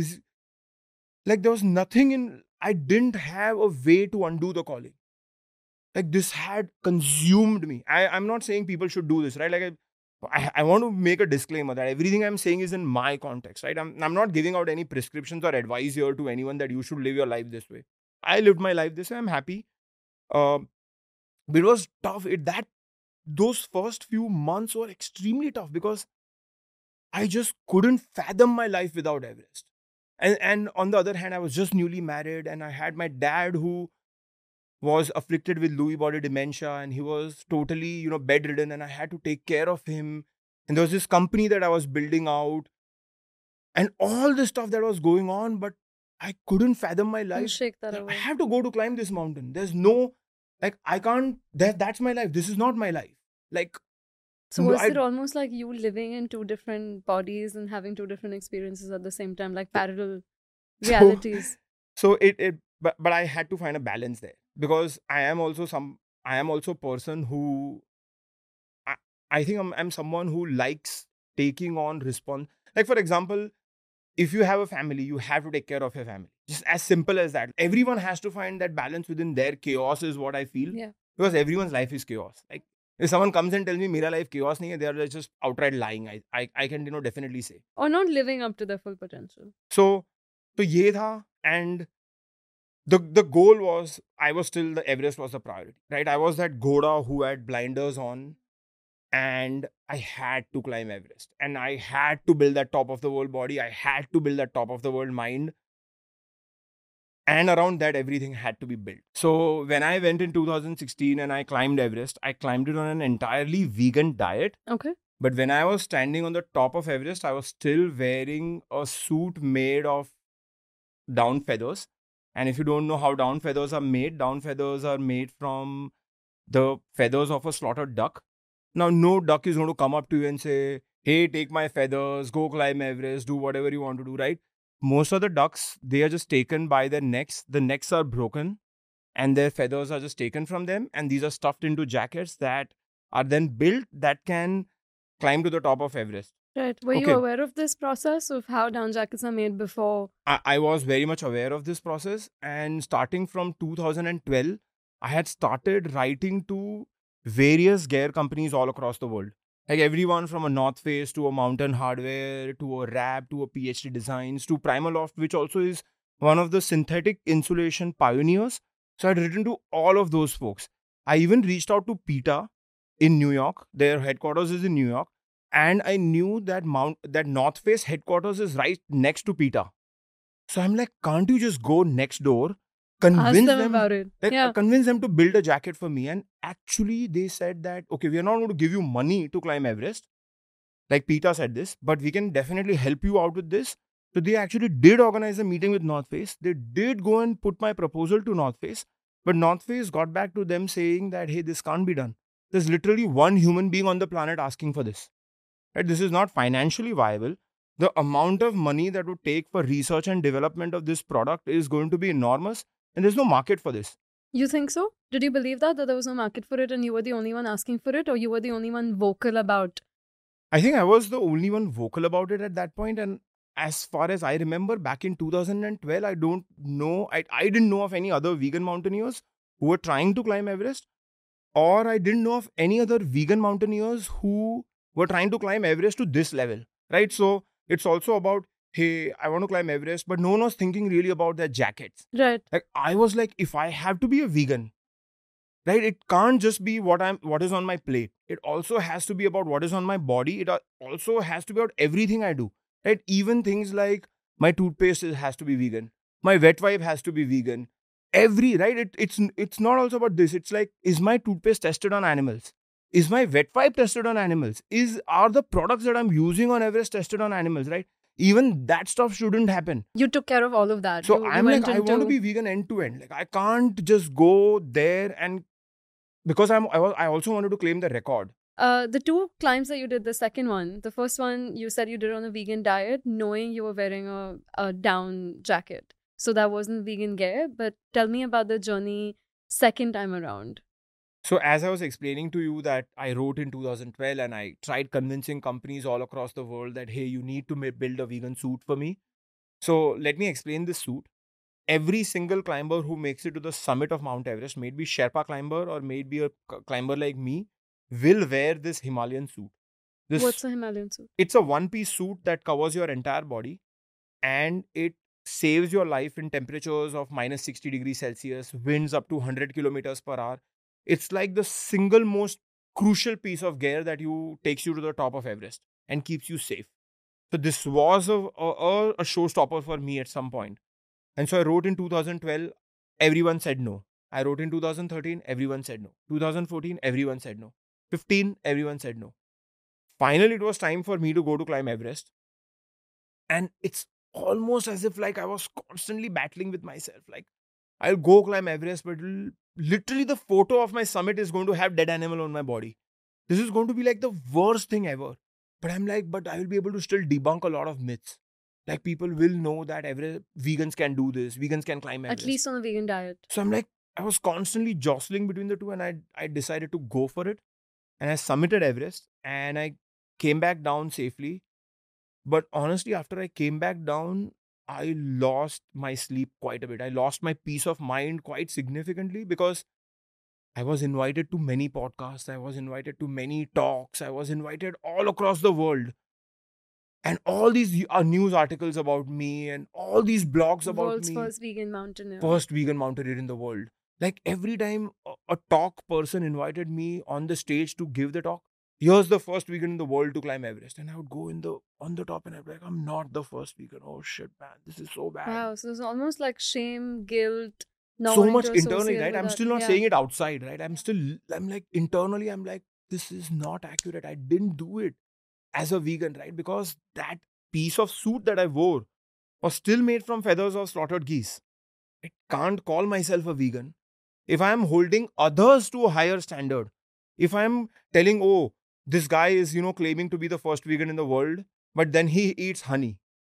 nothing in, I didn't have a way to undo the calling. Like this had consumed me. I'm not saying people should do this, right? Like I want to make a disclaimer that everything I'm saying is in my context, right? I'm not giving out any prescriptions or advice here to anyone that you should live your life this way. I lived my life this way. I'm happy. But it was tough. Those first few months were extremely tough because I just couldn't fathom my life without Everest. And on the other hand, I was just newly married, and I had my dad who was afflicted with Lewy body dementia, and he was totally, bedridden, and I had to take care of him. And there was this company that I was building out, and all this stuff that was going on, but I couldn't fathom my You life. shake that I away. have to go to climb this mountain. There's no, like, I can't, that's my life. This is not my life. Like, So no, was it almost like you living in two different bodies and having two different experiences at the same time, like parallel realities? So but I had to find a balance there, because I am also a person who, I think I'm someone who likes taking on response. Like, for example, if you have a family, you have to take care of your family. Just as simple as that. Everyone has to find that balance within their chaos, is what I feel. Yeah. Because everyone's life is chaos. Like, if someone comes and tells me mera life chaos nahi hai, they are just outright lying. I can definitely say. Or not living up to their full potential. So ye tha, and the goal was, I was still, the Everest was the priority, right? I was that Ghoda who had blinders on, and I had to climb Everest, and I had to build that top of the world body. I had to build that top of the world mind, and around that everything had to be built. So when I went in 2016 and I climbed Everest, I climbed it on an entirely vegan diet. Okay. But when I was standing on the top of Everest, I was still wearing a suit made of down feathers. And if you don't know how down feathers are made from the feathers of a slaughtered duck. Now, no duck is going to come up to you and say, hey, take my feathers, go climb Everest, do whatever you want to do, right? Most of the ducks, they are just taken by their necks. The necks are broken and their feathers are just taken from them. And these are stuffed into jackets that are then built that can climb to the top of Everest. Right. Were you Okay, aware of this process of how down jackets are made before? I was very much aware of this process, and starting from 2012, I had started writing to various gear companies all across the world. Like everyone from a North Face to a Mountain Hardware to a Rab to a PhD Designs to Primaloft, which also is one of the synthetic insulation pioneers. So I'd written to all of those folks. I even reached out to PETA in New York. Their headquarters is in New York, and I knew that North Face headquarters is right next to PETA. So I'm like, can't you just go next door, Ask convince them them, about it. Yeah. convince them to build a jacket for me? And actually, they said that, okay, we are not going to give you money to climb Everest. Like PETA said this, but we can definitely help you out with this. So they actually did organize a meeting with North Face. They did go and put my proposal to North Face, but North Face got back to them saying that, hey, this can't be done. There's literally one human being on the planet asking for this. Right? This is not financially viable. The amount of money that would take for research and development of this product is going to be enormous, and there's no market for this. You think so? Did you believe that there was no market for it and you were the only one asking for it, or you were the only one vocal about? I think I was the only one vocal about it at that point, and as far as I remember, back in 2012, I don't know, I didn't know of any other vegan mountaineers who were trying to climb Everest, or I didn't know of any other vegan mountaineers who were trying to climb Everest to this level, right? So it's also about, hey, I want to climb Everest, but no one was thinking really about their jackets. Right. Like I was like, if I have to be a vegan, right, it can't just be what is on my plate. It also has to be about what is on my body. It also has to be about everything I do, right? Even things like my toothpaste has to be vegan, my wet wipe has to be vegan, every right, it's not also about this. It's like, is my toothpaste tested on animals? Is my wet wipe tested on animals? Are the products that I'm using on Everest tested on animals, right? Even that stuff shouldn't happen. You took care of all of that. So You I'm like, went I want to into be vegan end to end. Like I can't just go there, and because I also wanted to claim the record. the two climbs that you did, the second one, the first one you said you did on a vegan diet, knowing you were wearing a down jacket. So that wasn't vegan gear, but tell me about the journey second time around. So as I was explaining to you that I wrote in 2012 and I tried convincing companies all across the world that, hey, you need to build a vegan suit for me. So let me explain this suit. Every single climber who makes it to the summit of Mount Everest, maybe Sherpa climber or maybe a climber like me, will wear this Himalayan suit. What's This a Himalayan suit? It's a one-piece suit that covers your entire body, and it saves your life in temperatures of minus 60 degrees Celsius, winds up to 100 kilometers per hour. It's like the single most crucial piece of gear that takes you to the top of Everest and keeps you safe. So this was a showstopper for me at some point. And so I wrote in 2012, everyone said no. I wrote in 2013, everyone said no. 2014, everyone said no. 15, everyone said no. Finally, it was time for me to go to climb Everest. And it's almost as if like I was constantly battling with myself. Like I'll go climb Everest, but literally the photo of my summit is going to have dead animal on my body. This is going to be like the worst thing ever. But I'm like, but I will be able to still debunk a lot of myths. Like people will know that vegans can do this, vegans can climb Everest. At least on a vegan diet. So I'm like, I was constantly jostling between the two, and I decided to go for it. And I summited Everest and I came back down safely. But honestly, after I came back down, I lost my sleep quite a bit. I lost my peace of mind quite significantly because I was invited to many podcasts. I was invited to many talks. I was invited all across the world. And all these news articles about me and all these blogs about World's me. first vegan mountaineer. First vegan mountaineer in the world. Like every time a talk person invited me on the stage to give the talk, here's the first vegan in the world to climb Everest. And I would go on the top and I'd be like, I'm not the first vegan. Oh shit, man. This is so bad. Wow. So it's almost like shame, guilt. Not So wanting much to internally, associate right? with I'm that. still not Yeah. saying it outside, right? I'm like, internally, I'm like, this is not accurate. I didn't do it as a vegan, right? Because that piece of suit that I wore was still made from feathers of slaughtered geese. I can't call myself a vegan if I'm holding others to a higher standard. If I'm telling, oh, this guy is, claiming to be the first vegan in the world, but then he eats honey.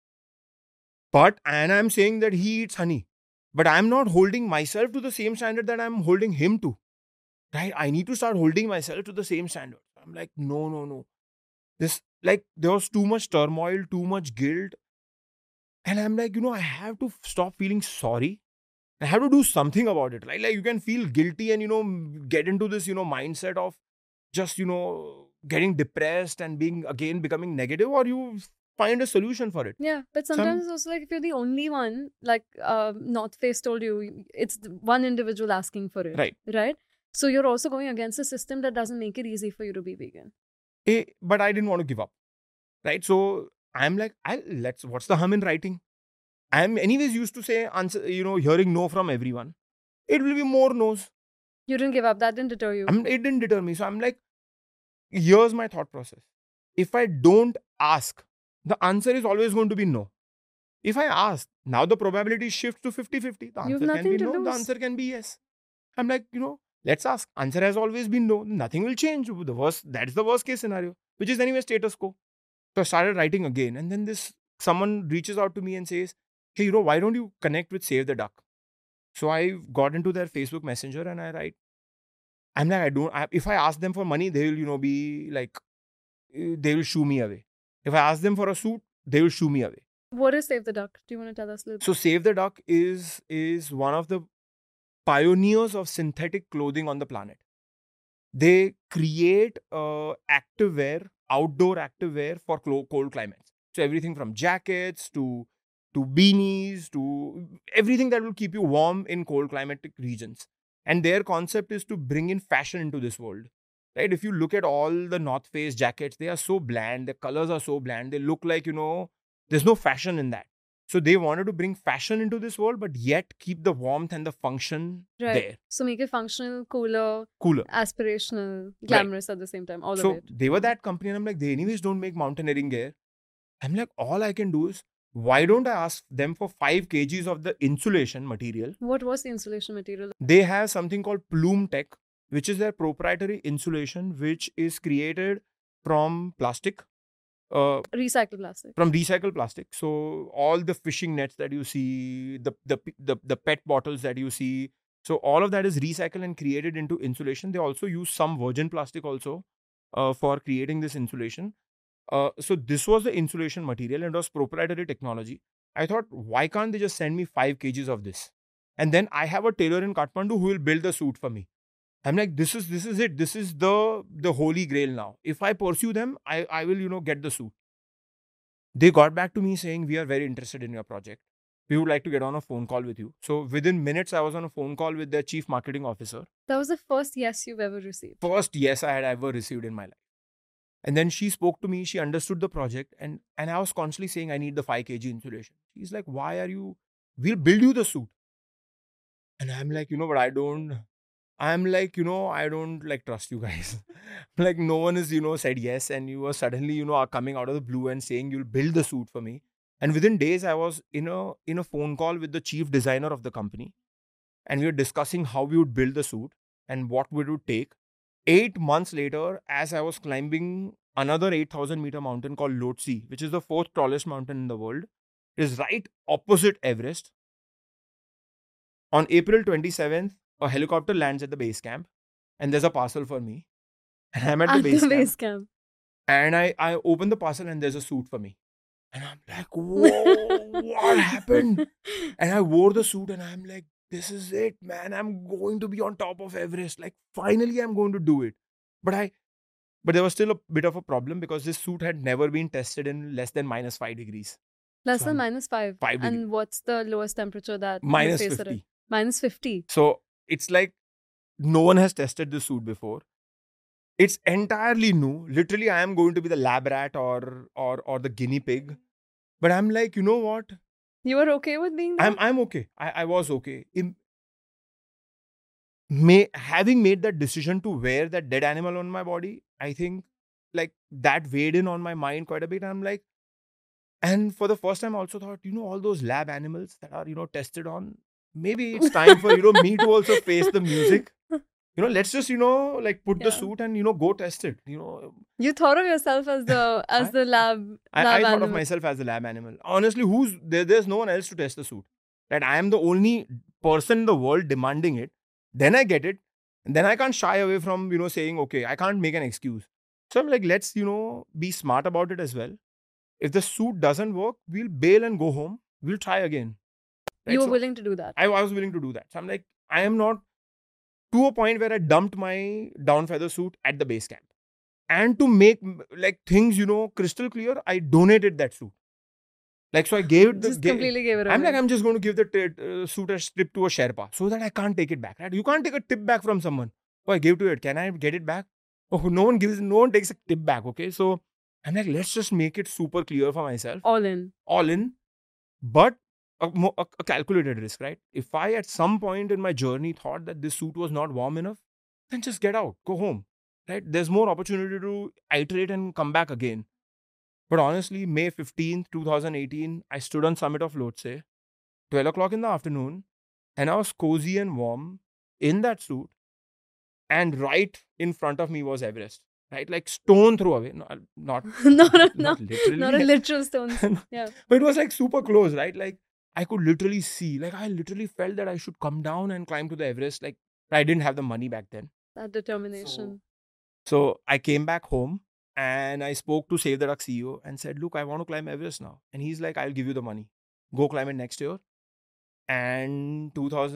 And I'm saying that he eats honey, but I'm not holding myself to the same standard that I'm holding him to, right? I need to start holding myself to the same standard. I'm like, no. there was too much turmoil, too much guilt. And I'm like, I have to stop feeling sorry. I have to do something about it, right? Like you can feel guilty and, get into this, mindset of just, getting depressed and becoming negative, or you find a solution for it. Yeah, but sometimes it's also like if you're the only one, like North Face told you, it's one individual asking for it. Right? So you're also going against a system that doesn't make it easy for you to be vegan. But I didn't want to give up, right? So I'm like, what's the harm in writing? I'm anyways used to say, answer, hearing no from everyone. It will be more no's. You didn't give up. That didn't deter you. It didn't deter me. So I'm like, here's my thought process. If I don't ask, the answer is always going to be no. If I ask, now the probability shifts to 50-50. The answer can be no. Lose. The answer can be yes. I'm like, let's ask. Answer has always been no. Nothing will change. That's the worst case scenario, which is anyway status quo. So I started writing again. And then someone reaches out to me and says, hey, why don't you connect with Save the Duck? So I got into their Facebook Messenger and I write. I'm like, if I ask them for money, they will, be like, they will shoo me away. If I ask them for a suit, they will shoo me away. What is Save the Duck? Do you want to tell us a little bit? So Save the Duck is one of the pioneers of synthetic clothing on the planet. They create activewear, outdoor activewear for cold climates. So everything from jackets to beanies to everything that will keep you warm in cold climatic regions. And their concept is to bring in fashion into this world. Right? If you look at all the North Face jackets, they are so bland. The colors are so bland. They look like, there's no fashion in that. So they wanted to bring fashion into this world, but yet keep the warmth and the function there. So make it functional, cooler, aspirational, glamorous at the same time. All of it. So they were that company, and I'm like, they anyways don't make mountaineering gear. I'm like, all I can do is, why don't I ask them for 5 kgs of the insulation material? What was the insulation material? They have something called Plume Tech, which is their proprietary insulation, which is created from plastic. Recycled plastic. From recycled plastic. So all the fishing nets that you see, the pet bottles that you see, so all of that is recycled and created into insulation. They also use some virgin plastic also for creating this insulation. So this was the insulation material and it was proprietary technology. I thought, why can't they just send me 5 kgs of this? And then I have a tailor in Kathmandu who will build the suit for me. I'm like, this is it. This is the holy grail now. If I pursue them, I will, get the suit. They got back to me saying, we are very interested in your project. We would like to get on a phone call with you. So within minutes, I was on a phone call with their chief marketing officer. That was the first yes you've ever received. First yes I had ever received in my life. And then she spoke to me. She understood the project. And I was constantly saying, I need the 5 kg insulation. She's like, we'll build you the suit. And I'm like, but I don't trust you guys. Like no one is, said yes. And you were suddenly, are coming out of the blue and saying you'll build the suit for me. And within days, I was in a phone call with the chief designer of the company. And we were discussing how we would build the suit and what it would take. 8 months later, as I was climbing another 8,000 meter mountain called Lhotse, which is the 4th tallest mountain in the world, it is right opposite Everest. On April 27th, a helicopter lands at the base camp and there's a parcel for me. And I'm at the base camp. And I open the parcel and there's a suit for me. And I'm like, whoa, what happened? And I wore the suit and I'm like, this is it, man. I'm going to be on top of Everest. Like, finally, I'm going to do it. But there was still a bit of a problem because this suit had never been tested in less than -5 degrees. Less than -5? 5 degrees. And what's the lowest temperature that -50. -50. So it's like no one has tested this suit before. It's entirely new. Literally, I am going to be the lab rat or the guinea pig. But I'm like, you know what? You were okay with being there? I'm okay. I was okay. Having made that decision to wear that dead animal on my body, I think like that weighed in on my mind quite a bit. I'm like, and for the first time I also thought, all those lab animals that are, tested on, maybe it's time for, me to also face the music. Let's just, put the suit and, go test it. You thought of yourself as the lab I thought of myself as the lab animal. Honestly, there's no one else to test the suit. Right? I am the only person in the world demanding it. Then I get it. And then I can't shy away from, saying, okay, I can't make an excuse. So I'm like, let's, be smart about it as well. If the suit doesn't work, we'll bail and go home. We'll try again. Right? You were So willing to do that. I was willing to do that. So I'm like, I am not to a point where I dumped my down feather suit at the base camp. And to make like things, crystal clear, I donated that suit. Like, so I gave it completely gave it away. I'm like, I'm just going to give the suit a strip to a Sherpa so that I can't take it back. Right? You can't take a tip back from someone. Oh, I gave to it. Can I get it back? Oh, no one takes a tip back. Okay. So I'm like, let's just make it super clear for myself. All in. But a calculated risk, right? If I at some point in my journey thought that this suit was not warm enough, then just get out, go home, right? There's more opportunity to iterate and come back again. But honestly, May 15th, 2018, I stood on summit of Lhotse, 12 o'clock in the afternoon, and I was cozy and warm in that suit. And right in front of me was Everest, right? Like stone throw away. No, not literally. Not a literal stone. Yeah. But it was like super close, right? Like I could literally see, like I literally felt that I should come down and climb to the Everest. Like I didn't have the money back then. That determination. So I came back home and I spoke to Save the Duck CEO and said, look, I want to climb Everest now. And he's like, I'll give you the money. Go climb it next year. And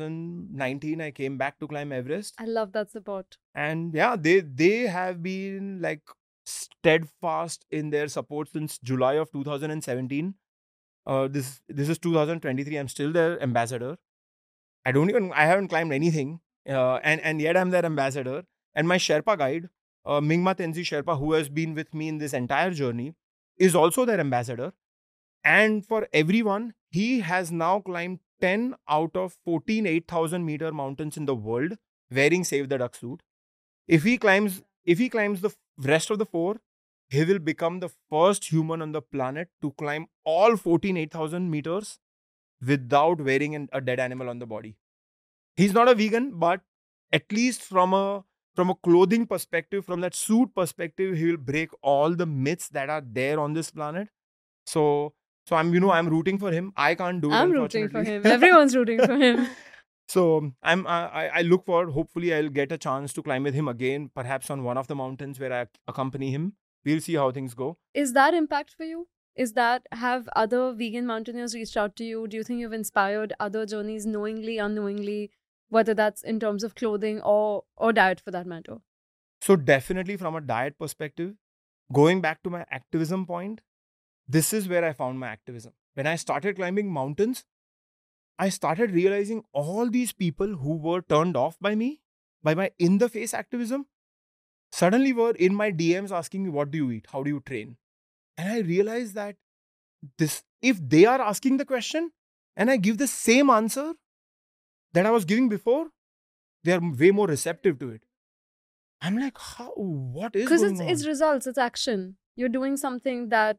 2019, I came back to climb Everest. I love that support. And yeah, they have been like steadfast in their support since July of 2017. This is 2023. I'm still their ambassador. I haven't climbed anything. And yet I'm their ambassador. And my Sherpa guide, Mingma Tenzi Sherpa, who has been with me in this entire journey, is also their ambassador. And for everyone, he has now climbed 10 out of 14 8,000 meter mountains in the world wearing Save the Duck suit. If he climbs the rest of the 4, he will become the first human on the planet to climb all 14 8,000 meters without wearing a dead animal on the body. He's not a vegan, but at least from a clothing perspective, from that suit perspective, he will break all the myths that are there on this planet. So I'm rooting for him. I can't do it. I'm rooting for him. Everyone's rooting for him. So I look forward. Hopefully, I'll get a chance to climb with him again, perhaps on one of the mountains where I accompany him. We'll see how things go. Is that impact for you? Have other vegan mountaineers reached out to you? Do you think you've inspired other journeys knowingly, unknowingly, whether that's in terms of clothing or diet for that matter? So definitely from a diet perspective, going back to my activism point, this is where I found my activism. When I started climbing mountains, I started realizing all these people who were turned off by me, by my in-the-face activism, suddenly were in my DMs asking me, what do you eat? How do you train? And I realized that if they are asking the question and I give the same answer that I was giving before, they are way more receptive to it. I'm like, how? What is going on? Because it's results, it's action. You're doing something that,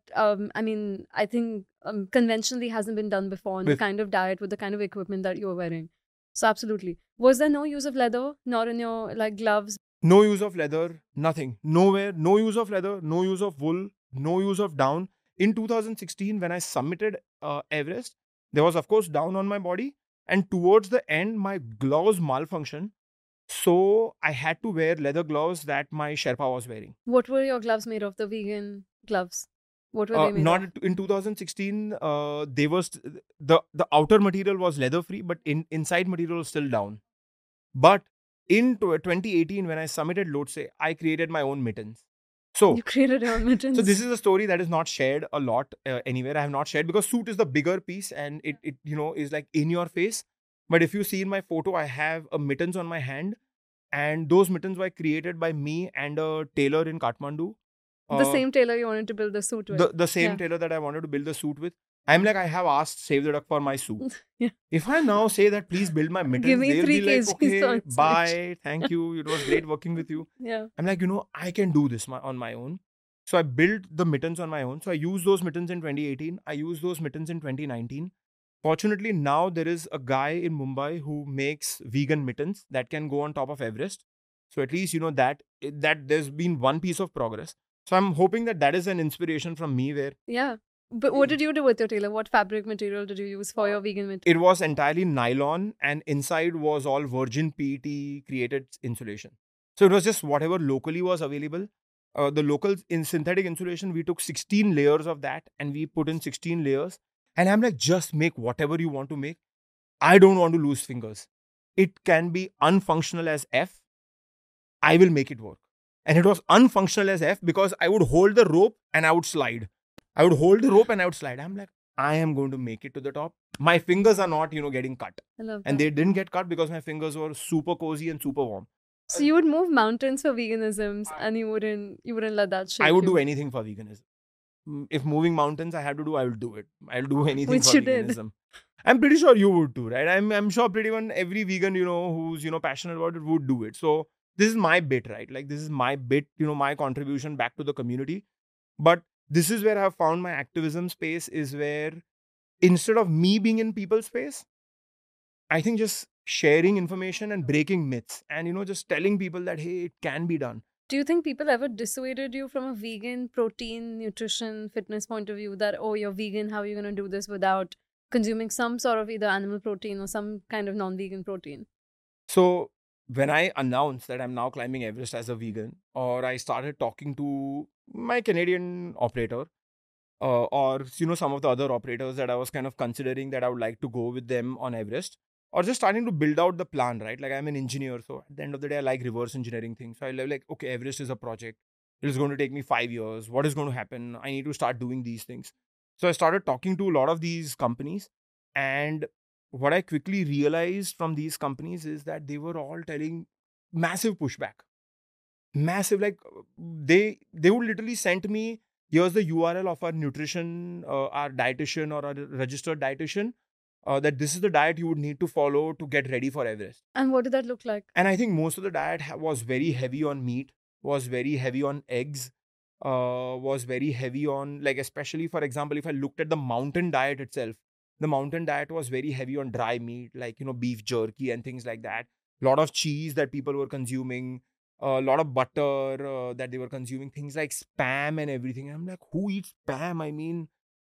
I think conventionally hasn't been done before on the kind of diet with the kind of equipment that you're wearing. So absolutely. Was there no use of leather? Not in your gloves? No use of leather, nothing. Nowhere, no use of leather, no use of wool, no use of down. In 2016, when I summited Everest, there was, of course, down on my body. And towards the end, my gloves malfunctioned. So I had to wear leather gloves that my Sherpa was wearing. What were your gloves made of, the vegan gloves? What were they made not of? In 2016, they was the outer material was leather free, but inside material was still down. But in 2018, when I summited Lhotse, I created my own mittens. So you created your own mittens. So this is a story that is not shared a lot anywhere. I have not shared because suit is the bigger piece and it is like in your face. But if you see in my photo, I have a mittens on my hand, and those mittens were created by me and a tailor in Kathmandu. The same tailor you wanted to build the suit with. The same tailor that I wanted to build the suit with. I'm like, I have asked Save the Duck for my suit. Yeah. If I now say that, please build my mittens, give me they'll 3 be like, okay, kgs bye, thank you. It was great working with you. Yeah. I'm like, I can do this on my own. So I built the mittens on my own. So I used those mittens in 2018. I used those mittens in 2019. Fortunately, now there is a guy in Mumbai who makes vegan mittens that can go on top of Everest. So at least, that there's been one piece of progress. So I'm hoping that is an inspiration from me where... Yeah. But what did you do with your tailor? What fabric material did you use for your vegan mittens? It was entirely nylon and inside was all virgin PET created insulation. So it was just whatever locally was available. the local in synthetic insulation, we took 16 layers of that and we put in 16 layers. And I'm like, just make whatever you want to make. I don't want to lose fingers. It can be unfunctional as F. I will make it work. And it was unfunctional as F because I would hold the rope and I would slide. I would hold the rope and I would slide. I'm like, I am going to make it to the top. My fingers are not, getting cut. I love And that. they didn't get cut because my fingers were super cozy and super warm. So you would move mountains for veganisms, and you wouldn't let that shake I would you. do anything for veganism. If moving mountains I had to do, I will do it. I'll do anything Which for you did. veganism. I'm pretty sure you would too, right? I'm sure pretty much every vegan, who's, passionate about it would do it. So this is my bit, right? Like this is my bit, my contribution back to the community. But this is where I've found my activism space, is where instead of me being in people's space, I think just sharing information and breaking myths and, just telling people that, hey, it can be done. Do you think people ever dissuaded you from a vegan protein, nutrition, fitness point of view that, oh, you're vegan, how are you going to do this without consuming some sort of either animal protein or some kind of non-vegan protein? So when I announced that I'm now climbing Everest as a vegan, or I started talking to my Canadian operator, or some of the other operators that I was kind of considering that I would like to go with them on Everest, or just starting to build out the plan, right? Like I'm an engineer, so at the end of the day, I like reverse engineering things. So I like, okay, Everest is a project. It is going to take me 5 years. What is going to happen? I need to start doing these things. So I started talking to a lot of these companies, and what I quickly realized from these companies is that they were all telling massive pushback. Massive, like they would literally send me, here's the URL of our nutrition, our dietitian or our registered dietitian, that this is the diet you would need to follow to get ready for Everest. And what did that look like? And I think most of the diet was very heavy on meat, was very heavy on eggs, was very heavy on, like, especially for example, if I looked at the mountain diet itself, the mountain diet was very heavy on dry meat, like, beef jerky and things like that. A lot of cheese that people were consuming, a lot of butter that they were consuming, things like spam and everything. And I'm like, who eats spam? I mean,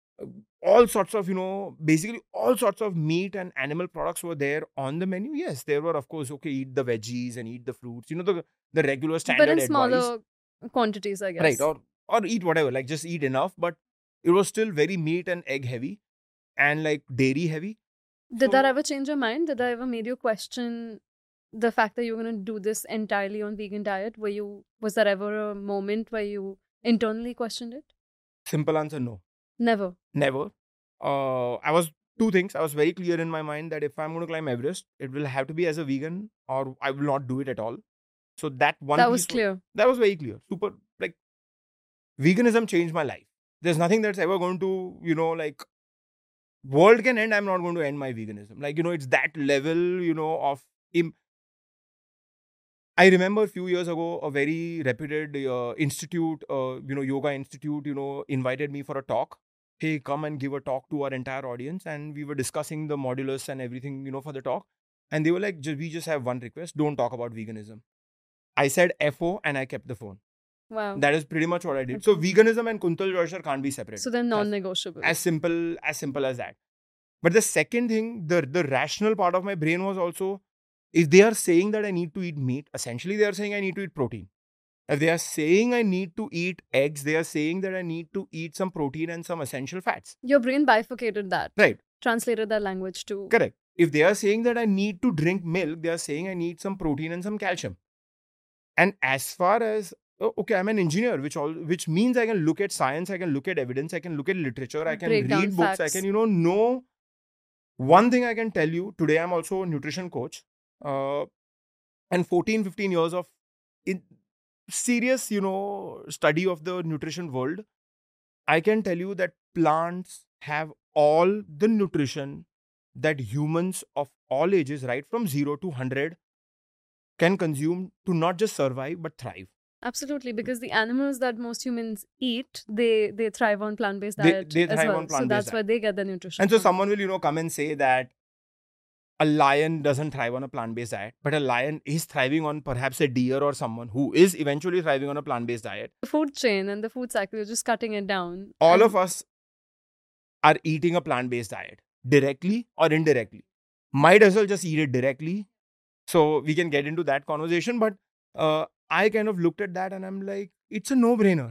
all sorts of, basically all sorts of meat and animal products were there on the menu. Yes, there were, of course, okay, eat the veggies and eat the fruits, the regular standard But in advice. smaller quantities, I guess. Right, or eat whatever, like just eat enough, but it was still very meat and egg heavy and like dairy heavy. Did that So- ever change your mind? Did that ever made you question the fact that you're going to do this entirely on vegan diet? Was there ever a moment where you internally questioned it? Simple answer, no. Never. Never. I was two things. I was very clear in my mind that if I'm going to climb Everest, it will have to be as a vegan or I will not do it at all. So that one That piece was clear. that was very clear. Super, like, veganism changed my life. There's nothing that's ever going to, like, world can end, I'm not going to end my veganism. Like, it's that level, of I remember a few years ago, a very reputed institute, yoga institute, invited me for a talk. Hey, come and give a talk to our entire audience. And we were discussing the modulus and everything, for the talk. And they were like, we just have one request. Don't talk about veganism. I said FO and I kept the phone. Wow. That is pretty much what I did. So veganism and Kuntal Joysher can't be separated. So they're non-negotiable. As simple as that. But the second thing, the rational part of my brain was also, if they are saying that I need to eat meat, essentially they are saying I need to eat protein. If they are saying I need to eat eggs, they are saying that I need to eat some protein and some essential fats. Your brain bifurcated that. Right. Translated that language to. Correct. If they are saying that I need to drink milk, they are saying I need some protein and some calcium. And as far as, okay, I'm an engineer, which means I can look at science, I can look at evidence, I can look at literature, I can Break down read books, facts. I can, know. One thing I can tell you, today I'm also a nutrition coach. And 14, 15 years of serious, study of the nutrition world, I can tell you that plants have all the nutrition that humans of all ages, right from 0 to 100, can consume to not just survive, but thrive. Absolutely, because the animals that most humans eat, they thrive on plant-based diet They as thrive well. on So plant-based that's where diet. they get the nutrition. And so from. someone will, come and say that a lion doesn't thrive on a plant-based diet, but a lion is thriving on perhaps a deer or someone who is eventually thriving on a plant-based diet. The food chain and the food cycle, you're just cutting it down. All of us are eating a plant-based diet, directly or indirectly. Might as well just eat it directly. So we can get into that conversation. But I kind of looked at that and I'm like, it's a no-brainer.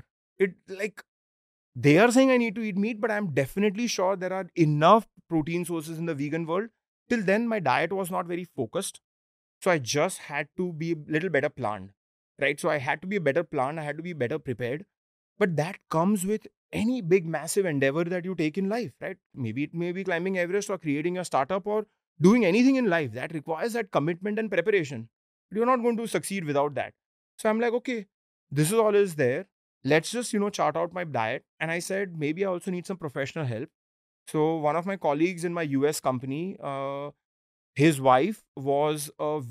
They are saying I need to eat meat, but I'm definitely sure there are enough protein sources in the vegan world. Till then, my diet was not very focused. So I just had to be a little better planned, right? So I had to be better planned. I had to be better prepared. But that comes with any big, massive endeavor that you take in life, right? Maybe it may be climbing Everest or creating a startup or doing anything in life that requires that commitment and preparation. You're not going to succeed without that. So I'm like, okay, this is all is there. Let's just, chart out my diet. And I said, maybe I also need some professional help. So one of my colleagues in my US company, his wife was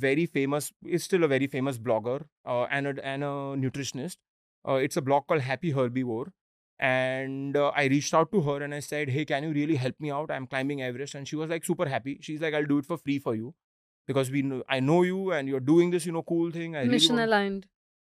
is still a very famous blogger and a nutritionist. It's a blog called Happy Herbivore. And I reached out to her and I said, hey, can you really help me out? I'm climbing Everest. And she was like super happy. She's like, I'll do it for free for you because I know you and you're doing this, cool thing. I really Mission want. aligned.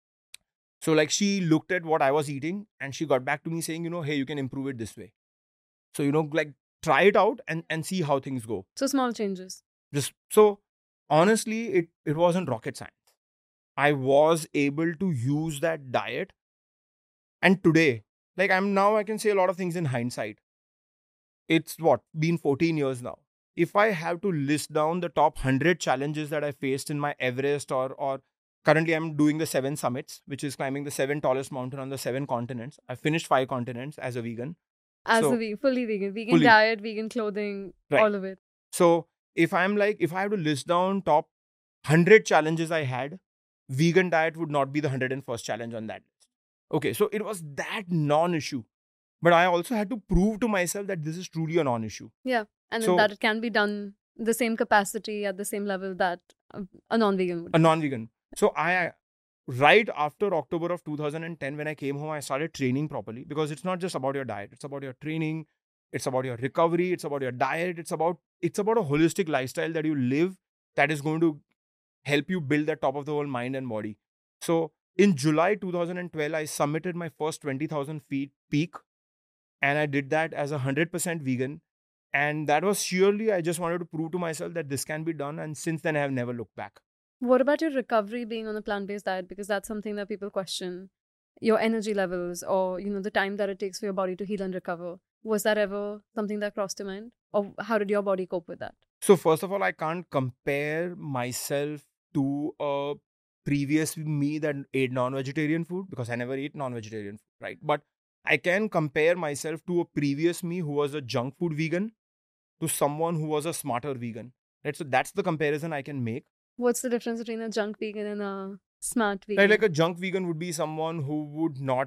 So like she looked at what I was eating and she got back to me saying, hey, you can improve it this way. So, like try it out and see how things go. So small changes. Just so honestly, it wasn't rocket science. I was able to use that diet. And today, like I can say a lot of things in hindsight. It's been 14 years now. If I have to list down the top 100 challenges that I faced in my Everest or currently I'm doing the 7 summits, which is climbing the 7 tallest mountain on the 7 continents. I finished 5 continents as a vegan. Fully vegan. Vegan fully, diet, vegan clothing, right. all of it. So if I have to list down top 100 challenges I had, vegan diet would not be the 101st challenge on that list. Okay, so it was that non-issue. But I also had to prove to myself that this is truly a non-issue. Yeah, and that it can be done the same capacity at the same level that a non-vegan would. A non-vegan. So right after October of 2010, when I came home, I started training properly because it's not just about your diet. It's about your training. It's about your recovery. It's about your diet. It's about a holistic lifestyle that you live that is going to help you build that top of the whole mind and body. So in July 2012, I submitted my first 20,000 feet peak. And I did that as 100% vegan. And that was surely, I just wanted to prove to myself that this can be done. And since then, I have never looked back. What about your recovery being on a plant-based diet? Because that's something that people question. Your energy levels or, the time that it takes for your body to heal and recover. Was that ever something that crossed your mind? Or how did your body cope with that? So first of all, I can't compare myself to a previous me that ate non-vegetarian food because I never ate non-vegetarian food, right? But I can compare myself to a previous me who was a junk food vegan to someone who was a smarter vegan, right? So that's the comparison I can make. What's the difference between a junk vegan and a smart vegan? Right, like a junk vegan would be someone who would not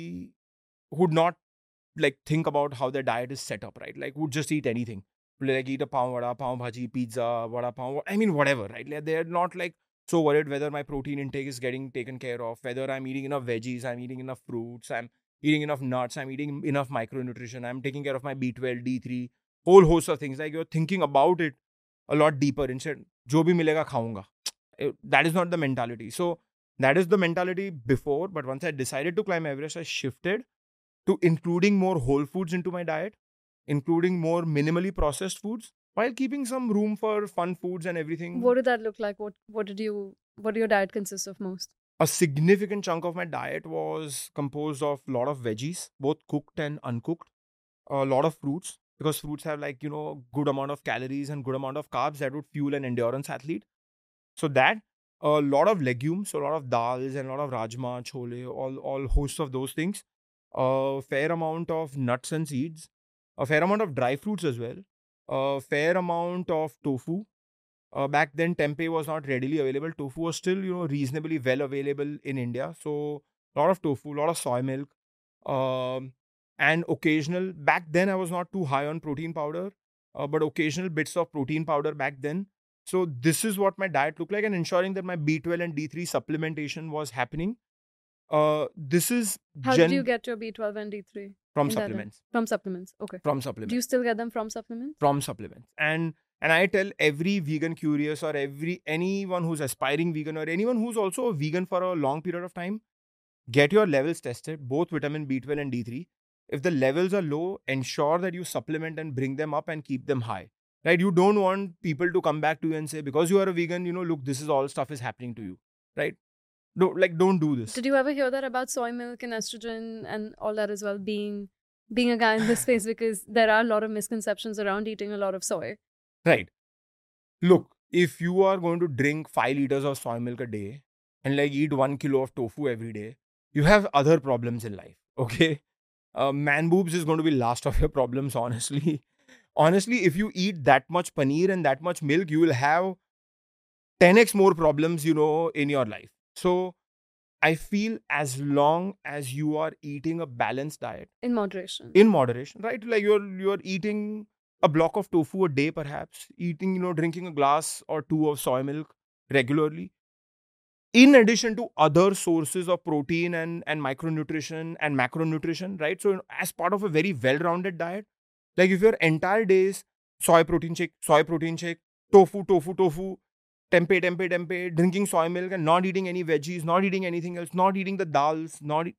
like think about how their diet is set up, right? Like would just eat anything. Like eat a pav vada, pav bhaji, pizza, vada pav, I mean whatever, right? Like they're not like so worried whether my protein intake is getting taken care of, whether I'm eating enough veggies, I'm eating enough fruits, I'm eating enough nuts, I'm eating enough micronutrition, I'm taking care of my B12, D3, whole host of things. Like you're thinking about it a lot deeper instead, jo bhi milega khaunga. That is not the mentality. So that is the mentality before. But once I decided to climb Everest, I shifted to including more whole foods into my diet, including more minimally processed foods, while keeping some room for fun foods and everything. What did that look like? What did your diet consist of most? A significant chunk of my diet was composed of a lot of veggies, both cooked and uncooked. A lot of fruits, because fruits have good amount of calories and good amount of carbs that would fuel an endurance athlete. So that, a lot of legumes, so a lot of dals and a lot of rajma, chole, all hosts of those things. A fair amount of nuts and seeds, a fair amount of dry fruits as well, a fair amount of tofu. Back then, tempeh was not readily available. Tofu was still, reasonably well available in India. So a lot of tofu, a lot of soy milk, and occasional. Back then, I was not too high on protein powder, but occasional bits of protein powder back then. So this is what my diet looked like, and ensuring that my B12 and D3 supplementation was happening. This is how did you get your B12 and D3? From supplements. From supplements. Okay. From supplements. Do you still get them from supplements? From supplements. And I tell every vegan curious or anyone who's aspiring vegan or anyone who's also a vegan for a long period of time, get your levels tested, both vitamin B12 and D3. If the levels are low, ensure that you supplement and bring them up and keep them high. Right? You don't want people to come back to you and say, because you are a vegan, look, this is all stuff is happening to you. Right? Don't do this. Did you ever hear that about soy milk and estrogen and all that as well, being a guy in this space? Because there are a lot of misconceptions around eating a lot of soy. Right. Look, if you are going to drink 5 liters of soy milk a day and like eat 1 kilo of tofu every day, you have other problems in life. Okay. Man boobs is going to be last of your problems, honestly. Honestly, if you eat that much paneer and that much milk, you will have 10x more problems, in your life. So I feel as long as you are eating a balanced diet In moderation. in moderation, right? Like you're eating a block of tofu a day, perhaps eating, drinking a glass or two of soy milk regularly, in addition to other sources of protein and micronutrition and macronutrition, right? So as part of a very well-rounded diet, like if your entire day is soy protein shake, tofu, tempeh, drinking soy milk and not eating any veggies, not eating anything else, not eating the dals,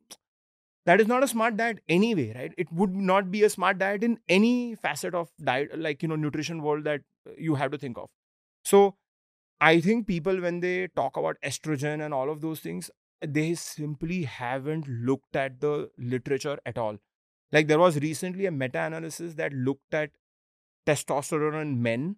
that is not a smart diet anyway, right? It would not be a smart diet in any facet of diet, like, nutrition world that you have to think of. So I think people, when they talk about estrogen and all of those things, they simply haven't looked at the literature at all. Like there was recently a meta-analysis that looked at testosterone in men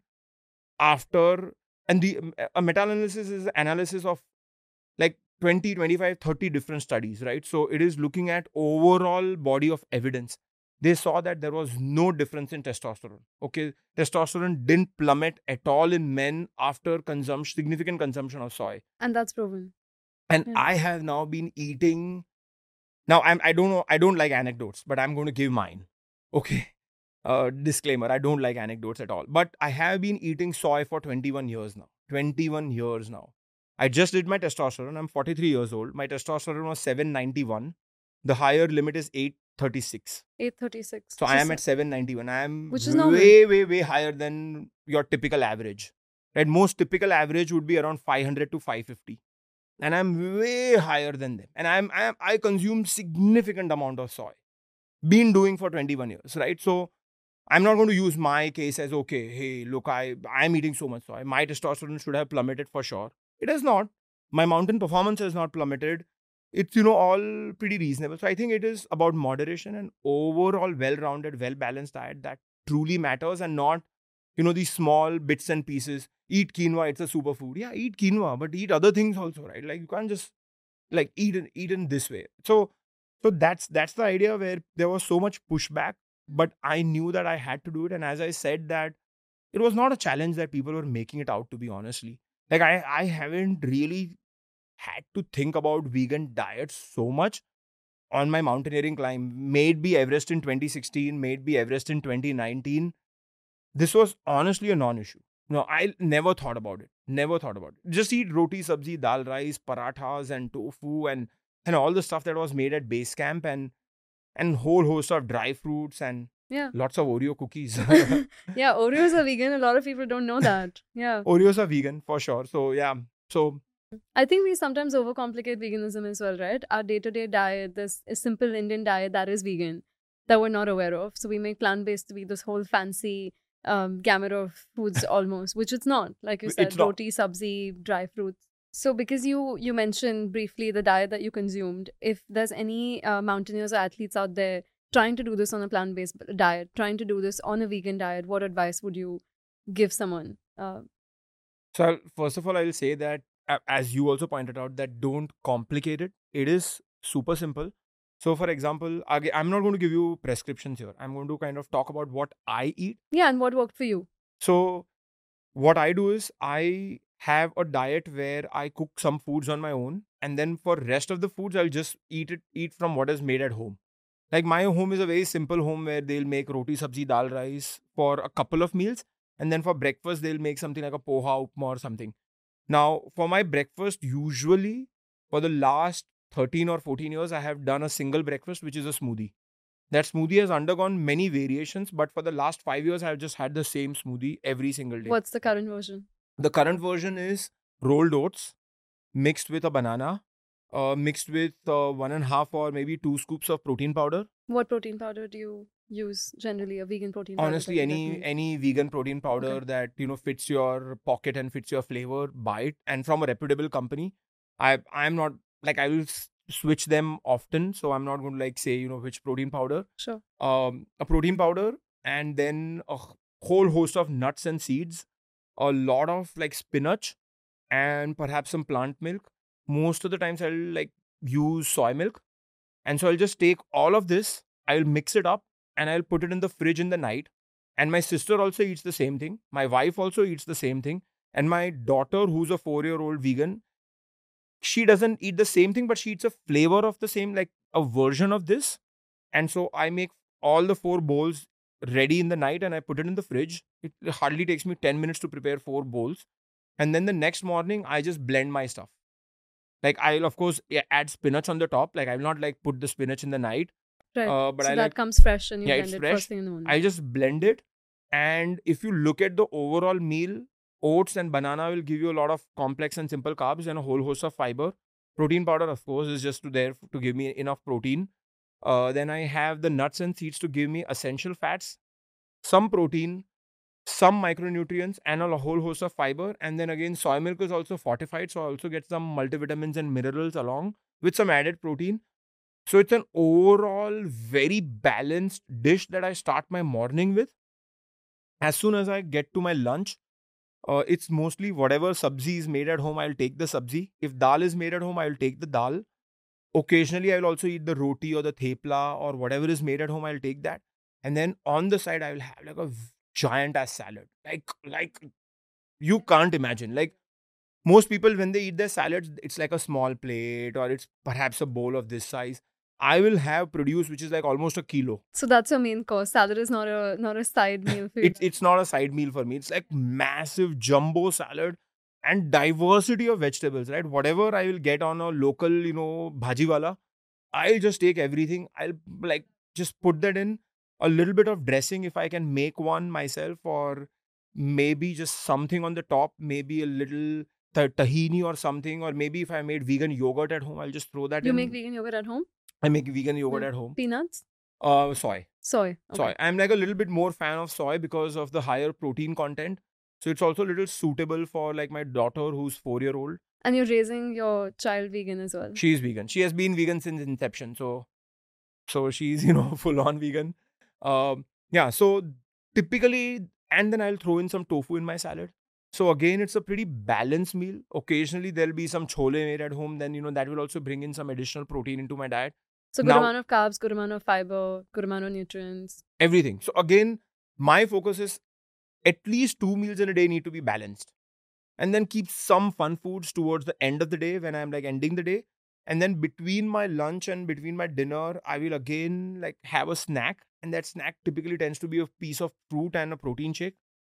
after, and a meta-analysis is analysis of like 20, 25, 30 different studies, right? So it is looking at overall body of evidence. They saw that there was no difference in testosterone. Okay, testosterone didn't plummet at all in men after significant consumption of soy. And that's proven. And Yeah. I have now been eating. Now I don't know. I don't like anecdotes, but I'm going to give mine. Okay. Disclaimer: I don't like anecdotes at all. But I have been eating soy for 21 years now. 21 years now. I just did my testosterone. I'm 43 years old. My testosterone was 791. The higher limit is 836. 836. So I am at 791. I am Which is normal. way higher than your typical average. Right? Most typical average would be around 500 to 550. And I'm way higher than them. And I consume significant amount of soy. Been doing for 21 years, right? So I'm not going to use my case as, okay, hey, look, I'm eating so much soy. My testosterone should have plummeted for sure. It has not. My mountain performance has not plummeted. It's, all pretty reasonable. So I think it is about moderation and overall well-rounded, well-balanced diet that truly matters, and not, these small bits and pieces. Eat quinoa, it's a superfood. Yeah, eat quinoa, but eat other things also, right? Like you can't just like eat in this way. So that's the idea, where there was so much pushback, but I knew that I had to do it. And as I said, that it was not a challenge that people were making it out to be, honestly. Like I haven't really had to think about vegan diets so much on my mountaineering climb. May it be Everest in 2016, may it be Everest in 2019. This was honestly a non-issue. No, I never thought about it. Never thought about it. Just eat roti, sabzi, dal, rice, parathas, and tofu, and all the stuff that was made at base camp, and whole host of dry fruits and Yeah. lots of Oreo cookies. Yeah, Oreos are vegan. A lot of people don't know that. Yeah. Oreos are vegan for sure. So yeah. So I think we sometimes overcomplicate veganism as well, right? Our day-to-day diet, this is simple Indian diet that is vegan, that we're not aware of. So we make plant-based to be this whole fancy gamut of foods almost, which it's not. Like you said, It's not. roti, sabzi, dry fruits. So because you mentioned briefly the diet that you consumed, if there's any mountaineers or athletes out there trying to do this on a plant-based diet, trying to do this on a vegan diet, what advice would you give someone? So first of all, I'll say that, as you also pointed out, that don't complicate it. It is super simple. So for example, again, I'm not going to give you prescriptions here. I'm going to kind of talk about what I eat. Yeah, and what worked for you? So what I do is I have a diet where I cook some foods on my own, and then for rest of the foods, I'll just eat from what is made at home. Like my home is a very simple home where they'll make roti, sabzi, dal, rice for a couple of meals. And then for breakfast, they'll make something like a poha, upma or something. Now, for my breakfast, usually for the last 13 or 14 years, I have done a single breakfast, which is a smoothie. That smoothie has undergone many variations, but for the last 5 years, I've just had the same smoothie every single day. What's the current version? The current version is rolled oats mixed with a banana, mixed with 1.5 or maybe 2 scoops of protein powder. What protein powder do you use generally? A vegan protein powder? Honestly, any vegan protein powder that fits your pocket and fits your flavor, buy it. And from a reputable company. I'm not like I will switch them often. So I'm not going to like say, you know, which protein powder. Sure. A protein powder, and then a whole host of nuts and seeds, a lot of like spinach, and perhaps some plant milk. Most of the times I'll like use soy milk. And so I'll just take all of this, I'll mix it up, and I'll put it in the fridge in the night. And my sister also eats the same thing. My wife also eats the same thing. And my daughter, who's a 4-year-old vegan, she doesn't eat the same thing, but she eats a flavor of the same, like a version of this. And so I make all the 4 bowls ready in the night and I put it in the fridge. It hardly takes me 10 minutes to prepare 4 bowls. And then the next morning, I just blend my stuff. Like I'll of course add spinach on the top. Like I will not like put the spinach in the night. Right. But so I that like, comes fresh and you yeah, blend it's it fresh. first thing in the morning. I just blend it. And if you look at the overall meal, oats and banana will give you a lot of complex and simple carbs and a whole host of fiber. Protein powder, of course, is just there to give me enough protein. Then I have the nuts and seeds to give me essential fats, some protein, some micronutrients, and a whole host of fiber. And then again, soy milk is also fortified, so I also get some multivitamins and minerals along with some added protein. So it's an overall very balanced dish that I start my morning with. As soon as I get to my lunch, it's mostly whatever sabzi is made at home, I'll take the sabzi. If dal is made at home, I'll take the dal. Occasionally, I'll also eat the roti or the thepla or whatever is made at home, I'll take that. And then on the side, I will have like a giant ass salad. Like you can't imagine. Like most people, when they eat their salads, it's like a small plate or it's perhaps a bowl of this size. I will have produce which is like almost a kilo. So that's your main course. Salad is not a side meal for you. It's not a side meal for me. It's like massive jumbo salad and diversity of vegetables, right? Whatever I will get on a local, you know, bhajiwala, I'll just take everything. I'll like just put that in a little bit of dressing if I can make one myself, or maybe just something on the top, maybe a little tahini or something, or maybe if I made vegan yogurt at home, I'll just throw that You in. make vegan yogurt at home? I make vegan yogurt Yeah. at home. Peanuts? Soy. Soy. Okay. Soy. I'm like a little bit more fan of soy because of the higher protein content. So it's also a little suitable for like my daughter who's 4-year-old. And you're raising your child vegan as well. She's vegan. She has been vegan since inception. So she's, you know, full on vegan. Yeah. So typically, and then I'll throw in some tofu in my salad. So again, it's a pretty balanced meal. Occasionally there'll be some chole made at home. Then, you know, that will also bring in some additional protein into my diet. So good Now- amount of carbs, good amount of fiber, good amount of nutrients. Everything. So again, my focus is at least 2 meals in a day need to be balanced. And then keep some fun foods towards the end of the day when I'm like ending the day. And then between my lunch and between my dinner, I will again like have a snack. And that snack typically tends to be a piece of fruit and a protein shake.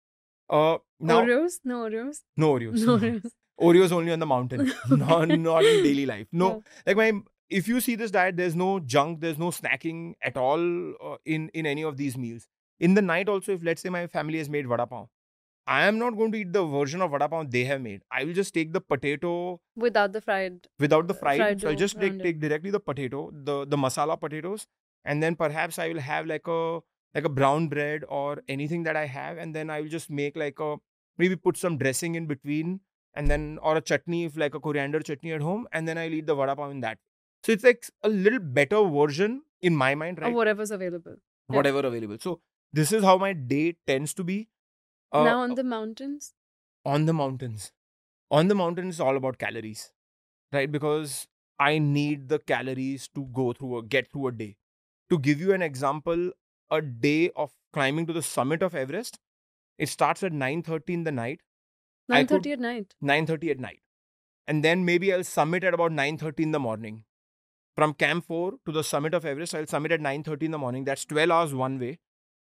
Now, Oreos? No Oreos? no Oreos. No Oreos. Oreos only on the mountain, not in daily life. No, Yeah. like if you see this diet, there's no junk, there's no snacking at all in any of these meals. In the night also, if let's say my family has made vada pav, I am not going to eat the version of vada pav they have made. I will just take the potato Without the fried. without the fried. Fried So I'll dough just around it. take directly the potato, the masala potatoes, and then perhaps I will have like a brown bread or anything that I have, and then I will just make like maybe put some dressing in between, and then or a chutney, if like a coriander chutney at home, and then I'll eat the vada pav in that. So it's like a little better version in my mind, Or right? whatever's available. Yeah. Whatever available. So this is how my day tends to be. Now on the mountains? On the mountains. On the mountains, it's all about calories, right? Because I need the calories to get through a day. To give you an example, a day of climbing to the summit of Everest, it starts at 9:30 in the night. 9:30 at night. 9:30 at night. And then maybe I'll summit at about 9:30 in the morning. From Camp 4 to the summit of Everest, I'll summit at 9:30 in the morning. That's 12 hours one way.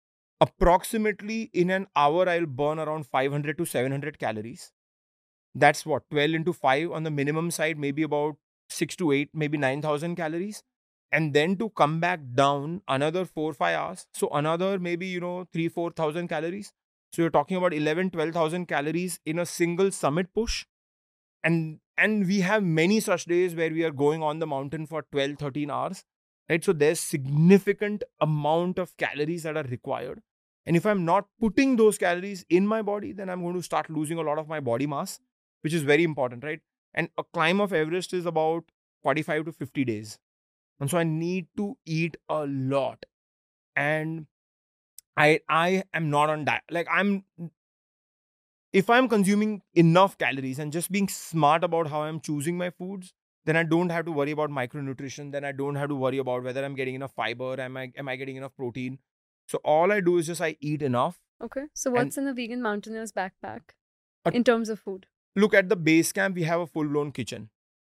Approximately in an hour, I'll burn around 500 to 700 calories. That's what, 12 into 5 on the minimum side, maybe about 6 to 8, maybe 9,000 calories. And then to come back down another 4-5 hours. So another maybe, 3,000-4,000 calories. So you're talking about 11,000-12,000 calories in a single summit push. And we have many such days where we are going on the mountain for 12-13 hours. Right? So there's significant amount of calories that are required. And if I'm not putting those calories in my body, then I'm going to start losing a lot of my body mass, which is very important, right? And a climb of Everest is about 45 to 50 days. And so I need to eat a lot. And I am not on diet. Like if I'm consuming enough calories and just being smart about how I'm choosing my foods, then I don't have to worry about micronutrition. Then I don't have to worry about whether I'm getting enough fiber. Am I getting enough protein? So all I do is just I eat enough. Okay. So And what's in a vegan mountaineer's backpack Uh, in terms of food? look, at the base camp, we have a full-blown kitchen.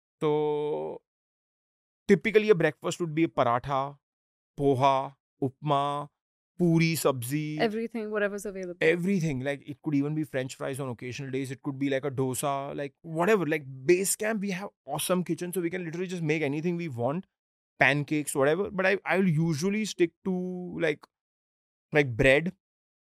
So typically a breakfast would be a paratha, poha, upma, puri, sabzi, Everything, whatever's available. everything. Like it could even be French fries on occasional days. It could be like a dosa, like whatever. Like base camp, we have awesome kitchen, so we can literally just make anything we want, pancakes, whatever. But I will usually stick to like bread,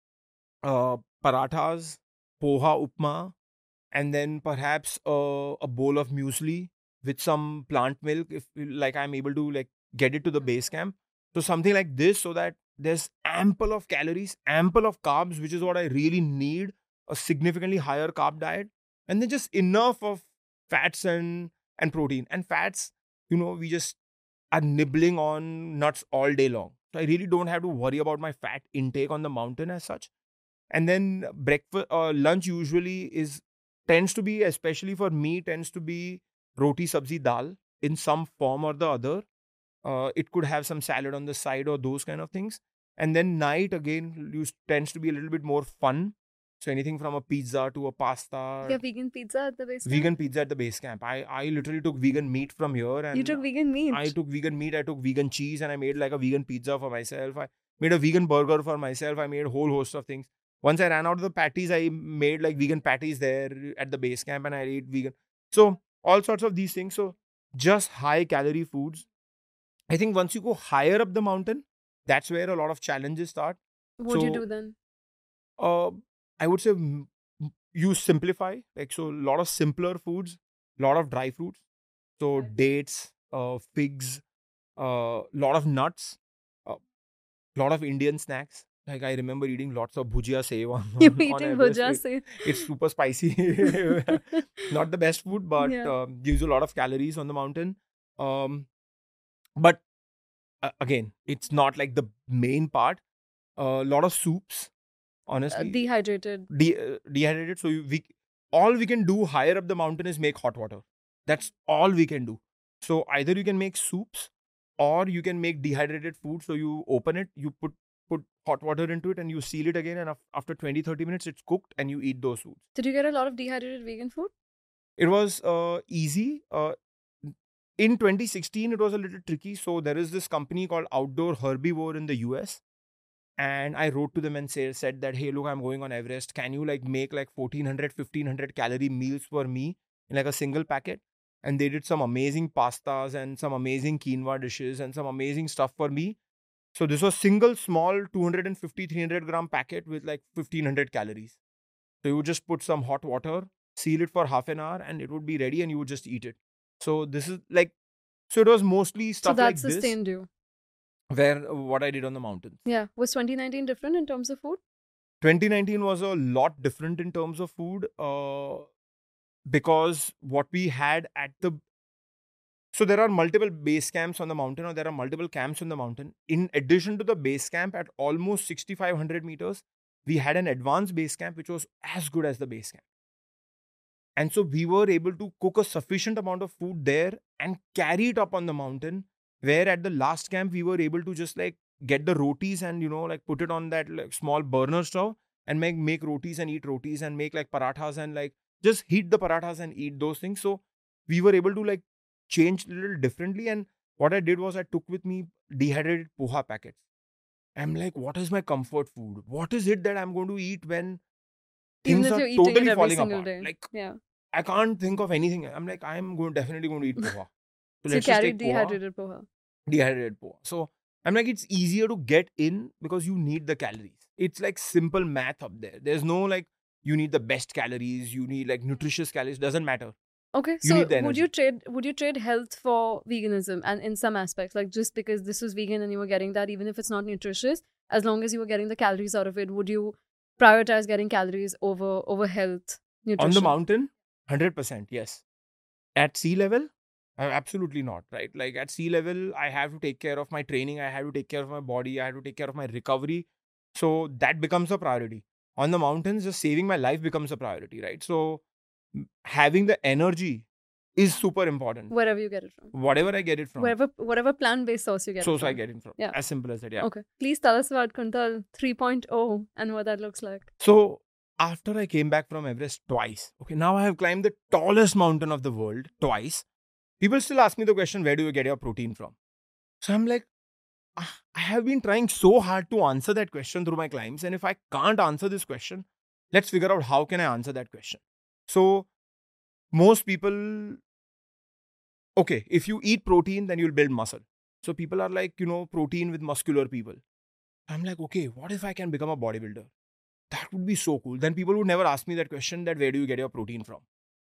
parathas, poha, upma, and then perhaps a bowl of muesli with some plant milk, if like I'm able to like get it to the base camp. So something like this, so that there's ample of calories, ample of carbs, which is what I really need, a significantly higher carb diet, and then just enough of fats and protein. And fats, we just are nibbling on nuts all day long, so I really don't have to worry about my fat intake on the mountain as such. And then breakfast, lunch usually tends to be, especially for me, tends to be roti, sabzi, dal in some form or the other. It could have some salad on the side or those kind of things. And then night again tends to be a little bit more fun. So anything from a pizza to a pasta. You have vegan pizza at the base camp? Vegan pizza at the base camp. I literally took vegan meat from here, and You took vegan meat? I took vegan meat. I took vegan cheese, and I made like a vegan pizza for myself. I made a vegan burger for myself. I made a whole host of things. Once I ran out of the patties, I made like vegan patties there at the base camp, and I ate vegan. So all sorts of these things. So just high calorie foods. I think once you go higher up the mountain, that's where a lot of challenges start. What do you So, do then? I would say you simplify. Like, so a lot of simpler foods, a lot of dry fruits. So dates, figs, lot of nuts, a lot of Indian snacks. Like I remember eating lots of bhujia sev on You on eating Everest. bhujia sev? It's super spicy. Not the best food, but Yeah. gives you a lot of calories on the mountain. But again, it's not like the main part. A lot of soups, honestly. Dehydrated. Dehydrated. So all we can do higher up the mountain is make hot water. That's all we can do. So either you can make soups or you can make dehydrated food. So you open it, you put hot water into it, and you seal it again, and after 20-30 minutes it's cooked and you eat those foods. Did you get a lot of dehydrated vegan food? It was easy. In 2016 it was a little tricky. So there is this company called Outdoor Herbivore in the US, and I wrote to them and said that, hey, look, I'm going on Everest. Can you like make like 1,400-1,500 calorie meals for me in like a single packet? And they did some amazing pastas and some amazing quinoa dishes and some amazing stuff for me. So this was single small 250-300 gram packet with like 1,500 calories. So you would just put some hot water, seal it for half an hour, and it would be ready, and you would just eat it. So this is like, so it was mostly So stuff that like this, sustained you. where what I did on the mountains. Yeah. Was 2019 different in terms of food? 2019 was a lot different in terms of food, because what we had so there are multiple base camps on the mountain, or there are multiple camps on the mountain. In addition to the base camp at almost 6,500 meters, we had an advanced base camp which was as good as the base camp. And so we were able to cook a sufficient amount of food there and carry it up on the mountain, where at the last camp we were able to just like get the rotis and like put it on that like small burner stove and make rotis and eat rotis and make like parathas and like just heat the parathas and eat those things. So we were able to like change a little differently. And what I did was I took with me dehydrated poha packets. I'm like, what is my comfort food? What is it that I'm going to eat when Even things if are you're eating it totally every falling single apart? day. Like, Yeah. I can't think of anything. I'm like, definitely going to eat poha. So you let's just carried take poha, dehydrated poha. dehydrated poha. So I'm like, it's easier to get in because you need the calories. It's like simple math up there. There's no like, you need the best calories, you need like nutritious calories. Doesn't matter. Okay, You so need the would you energy. trade health for veganism, and in some aspects, like just because this was vegan and you were getting that, even if it's not nutritious, as long as you were getting the calories out of it, would you prioritize getting calories over health, nutrition? On the mountain, 100%, yes. At sea level, Absolutely not, right? Like at sea level, I have to take care of my training, I have to take care of my body, I have to take care of my recovery. So that becomes a priority. On the mountains, just saving my life becomes a priority, right? So having the energy is super important. Wherever you get it from. Whatever I get it from. Whatever plant-based source you get it Source from. I get it from. Yeah. As simple as that, yeah. Okay. Please tell us about Kuntal 3.0 and what that looks like. So after I came back from Everest twice, okay, now I have climbed the tallest mountain of the world twice. People still ask me the question, where do you get your protein from? So I'm like, I have been trying so hard to answer that question through my climbs. And if I can't answer this question, let's figure out how can I answer that question. So most people, okay, if you eat protein, then you'll build muscle. So people are like, protein with muscular people. I'm like, okay, what if I can become a bodybuilder? That would be so cool. Then people would never ask me that question, that where do you get your protein from?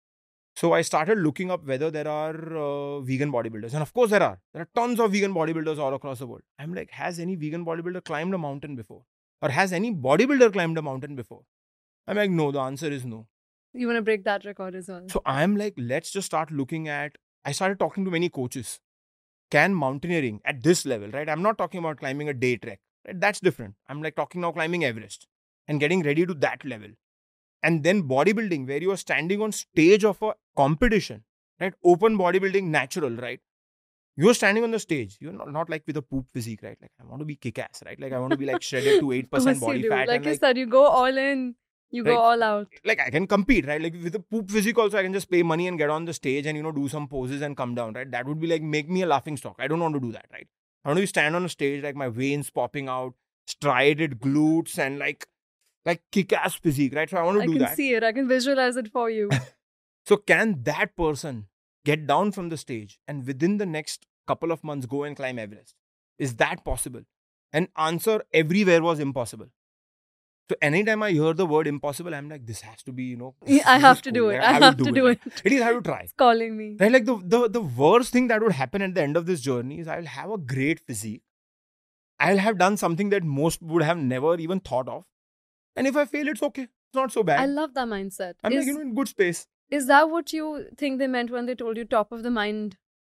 So I started looking up whether there are vegan bodybuilders. And of course there are. There are tons of vegan bodybuilders all across the world. I'm like, has any vegan bodybuilder climbed a mountain before? Or has any bodybuilder climbed a mountain before? I'm like, no, the answer is no. You want to break that record as well. So I'm like, let's just start looking at, I started talking to many coaches. Can mountaineering at this level, right? I'm not talking about climbing a day trek. Right? That's different. I'm like talking now climbing Everest and getting ready to that level. And then bodybuilding, where you are standing on stage of a competition, right? Open bodybuilding, natural, right? You're standing on the stage. You're not like with a poop physique, right? Like I want to be kick-ass, right? Like I want to be like shredded to 8% body fat. Like and you said, you go all in, you go all out. Like I can compete, right? Like with a poop physique also, I can just pay money and get on the stage and, do some poses and come down, right? That would be like, make me a laughing stock. I don't want to do that, right? I want to stand on a stage, like my veins popping out, striated glutes and like kick-ass physique, right? So I want to do that. I can see it. I can visualize it for you. So can that person get down from the stage and within the next couple of months go and climb Everest? Is that possible? And answer everywhere was impossible. So anytime I hear the word impossible, I'm like, this has to be, I have to do it. I have to do it. At least I have to try. It's calling me. Right? Like the worst thing that would happen at the end of this journey is I'll have a great physique. I'll have done something that most would have never even thought of. And if I fail, it's okay. It's not so bad. I love that mindset. I'm like, in good space. Is that what you think they meant when they told you top of the mind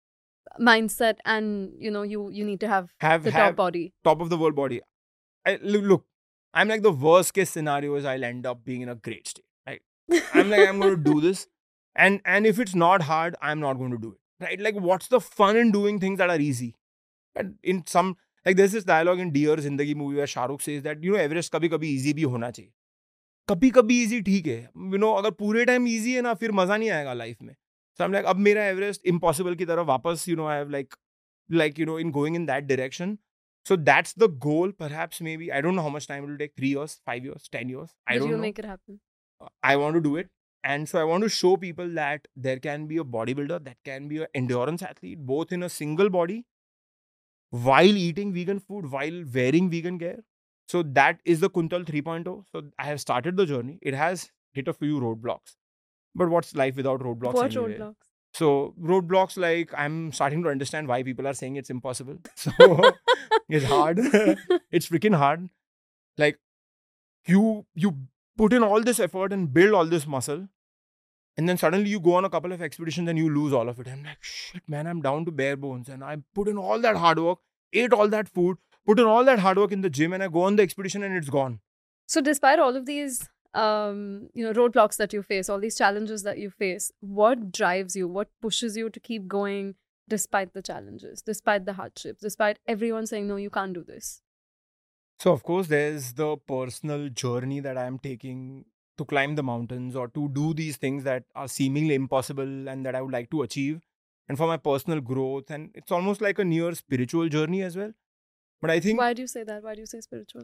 mindset and, you need to have the top body? Top of the world body. Look, I'm like the worst case scenario is I'll end up being in a great state. Right? I'm like, I'm going to do this. And if it's not hard, I'm not going to do it. Right? Like, what's the fun in doing things that are easy? And in some... Like there's this dialogue in Dear Zindagi movie where Shah Rukh says that, Everest kabhi easy bhi hona chahiye. Kabhi easy theek hai. Agar pure time easy hai na, fir maza nahi aayega life mein. So I'm like, ab mera Everest impossible ki taraf wapas, I have like, in going in that direction. So that's the goal, perhaps, maybe. I don't know how much time it will take, 3 years, 5 years, 10 years. I don't know. You'll make it happen. I want to do it. And so I want to show people that there can be a bodybuilder, that can be an endurance athlete, both in a single body, while eating vegan food, while wearing vegan gear. So that is the Kuntal 3.0. So I have started the journey. It has hit a few roadblocks. But what's life without roadblocks? What roadblocks? So roadblocks, like I'm starting to understand why people are saying it's impossible. So it's hard. It's freaking hard. Like you put in all this effort and build all this muscle. And then suddenly you go on a couple of expeditions and you lose all of it. I'm like, shit, man, I'm down to bare bones. And I put in all that hard work, ate all that food, put in all that hard work in the gym, and I go on the expedition and it's gone. So despite all of these, roadblocks that you face, all these challenges that you face, what drives you? What pushes you to keep going despite the challenges, despite the hardships, despite everyone saying, no, you can't do this? So, of course, there's the personal journey that I'm taking to climb the mountains or to do these things that are seemingly impossible and that I would like to achieve, and for my personal growth. And it's almost like a near spiritual journey as well. But I think... Why do you say that? Why do you say spiritual?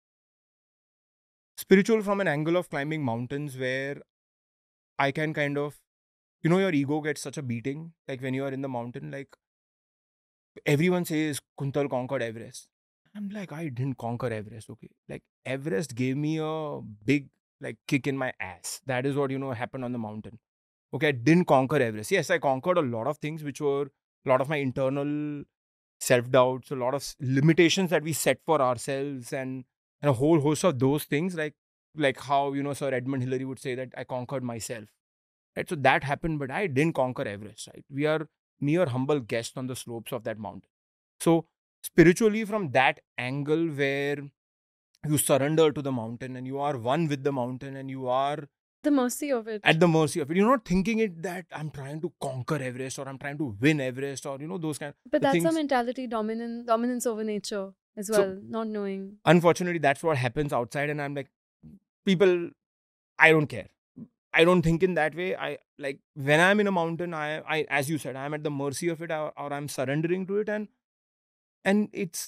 Spiritual from an angle of climbing mountains where I can kind of... your ego gets such a beating. Like when you are in the mountain, like everyone says Kuntal conquered Everest. I'm like, I didn't conquer Everest, okay? Like Everest gave me a big kick in my ass. That is what, happened on the mountain. Okay, I didn't conquer Everest. Yes, I conquered a lot of things, which were a lot of my internal self-doubts, a lot of limitations that we set for ourselves, and a whole host of those things, like how, Sir Edmund Hillary would say that I conquered myself. Right? So that happened, but I didn't conquer Everest, right? mere humble guest on the slopes of that mountain. So spiritually, from that angle where you surrender to the mountain and you are one with the mountain and you are The mercy of it. at the mercy of it. You're not thinking it that I'm trying to conquer Everest or I'm trying to win Everest or, those kind But the that's a things. mentality, dominance over nature as well, not knowing. Unfortunately, that's what happens outside. And I'm like, people, I don't care. I don't think in that way. I like when I'm in a mountain, I as you said, I'm at the mercy of it or I'm surrendering to it. And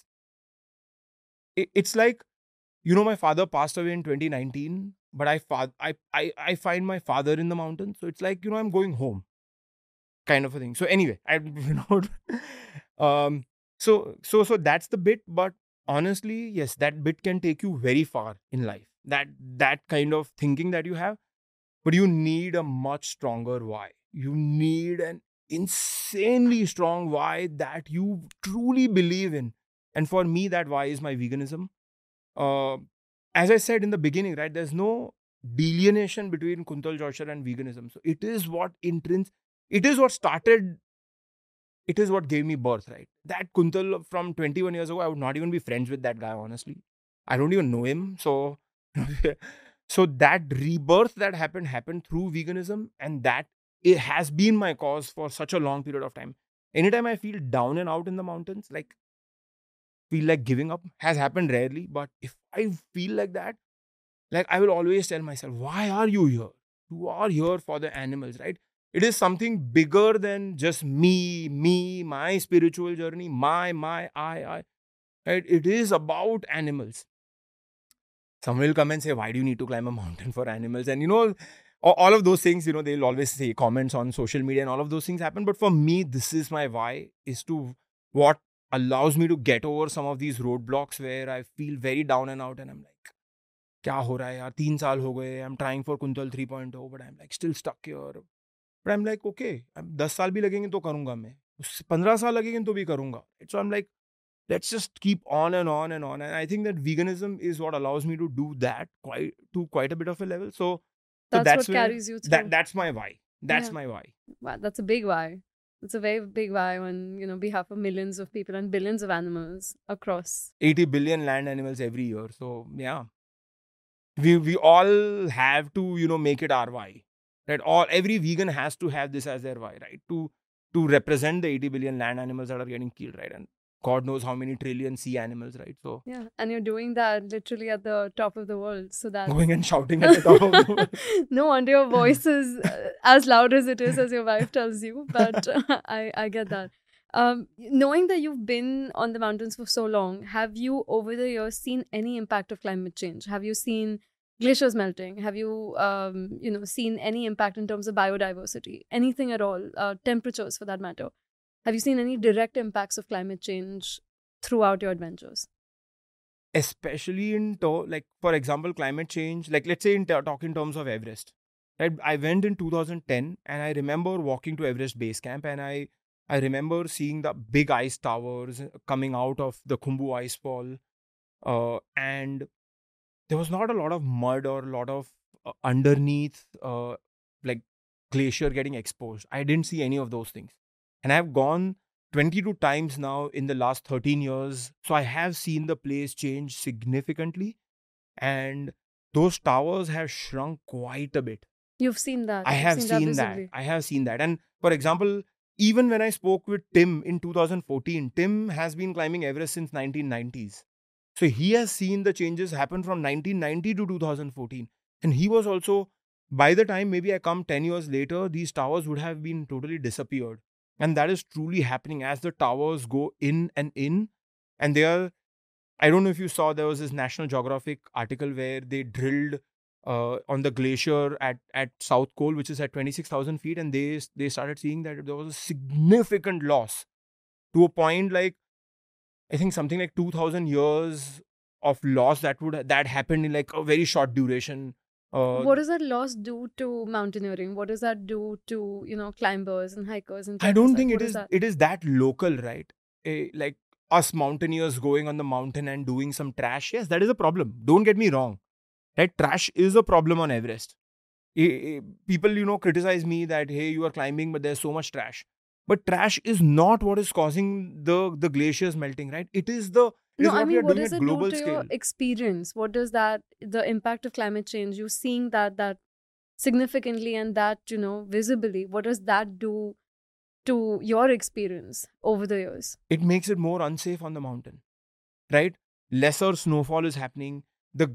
it's like, my father passed away in 2019, but I find my father in the mountains. So it's like, I'm going home kind of a thing. So anyway, so that's the bit. But honestly, yes, that bit can take you very far in life. That kind of thinking that you have, but you need a much stronger why. You need an insanely strong why that you truly believe in. And for me, that why is my veganism. As I said in the beginning, right, there's no delineation between Kuntal Joshar and veganism. So it is what started, it is what gave me birth, right? That Kuntal from 21 years ago, I would not even be friends with that guy, honestly. I don't even know him. So, so that rebirth that happened through veganism, and that it has been my cause for such a long period of time. Anytime I feel down and out in the mountains, like feel like giving up, has happened rarely, but if I feel like that, like I will always tell myself, why are you here? You are here for the animals, right? It is something bigger than just me, my spiritual journey, I, right? It is about animals. Someone will come and say, why do you need to climb a mountain for animals? And all of those things, they'll always say comments on social media and all of those things happen. But for me, this is my why, is to what allows me to get over some of these roadblocks where I feel very down and out and I'm like, क्या हो रहा है यार, 3 साल हो गए, I'm trying for Kuntal 3.0, but I'm like still stuck here. But I'm like, okay, 10 साल भी लगेंगे तो करूँगा मैं, 15 साल लगेंगे तो भी करूँगा. So I'm like, let's just keep on and on and on. And I think that veganism is what allows me to do that quite a bit of a level. So That's that's what where carries you through. that's my why. That's Yeah. my why. Wow, that's a big why. It's a very big why on behalf of millions of people and billions of animals across. 80 billion land animals every year. So yeah, we all have to make it our why, right? Every vegan has to have this as their why, right? To represent the 80 billion land animals that are getting killed, right? And God knows how many trillion sea animals, right? So Yeah, and you're doing that literally at the top of the world. So that going and shouting at the top of the world. No wonder your voice is as loud as it is as your wife tells you. But I get that. Knowing that you've been on the mountains for so long, have you over the years seen any impact of climate change? Have you seen glaciers melting? Have you seen any impact in terms of biodiversity? Anything at all? Temperatures, for that matter. Have you seen any direct impacts of climate change throughout your adventures? Especially like, for example, climate change, like let's say talk in terms of Everest, right? I went in 2010 and I remember walking to Everest base camp, and I remember seeing the big ice towers coming out of the Khumbu ice fall, and there was not a lot of mud or a lot of underneath like glacier getting exposed. I didn't see any of those things, and I've gone 22 times now in the last 13 years. So I have seen the place change significantly, and those towers have shrunk quite a bit. You've seen that. I have seen that. visibly. I have seen that. And for example, even when I spoke with Tim in 2014, Tim has been climbing Everest since 1990s. So he has seen the changes happen from 1990 to 2014. And he was also, by the time maybe I come 10 years later, these towers would have been totally disappeared. And that is truly happening as the towers go in. And they are, I don't know if you saw, there was this National Geographic article where they drilled on the glacier at South Col, which is at 26,000 feet. And they started seeing that there was a significant loss to a point like, I think something like 2,000 years of loss that happened in like a very short duration. What does that loss do to mountaineering? What does that do to climbers and hikers and I don't trekkers? think What it is that local, right? Like us mountaineers going on the mountain and doing some trash. Yes, that is a problem. Don't get me wrong. Right? Trash is a problem on Everest. People, criticize me that, hey, you are climbing, but there's so much trash. But trash is not what is causing the glaciers melting, right? It is what we are what doing does at it do global to scale. your experience? What does the impact of climate change, you seeing that significantly and that, visibly, what does that do to your experience over the years? It makes it more unsafe on the mountain, right? Lesser snowfall is happening.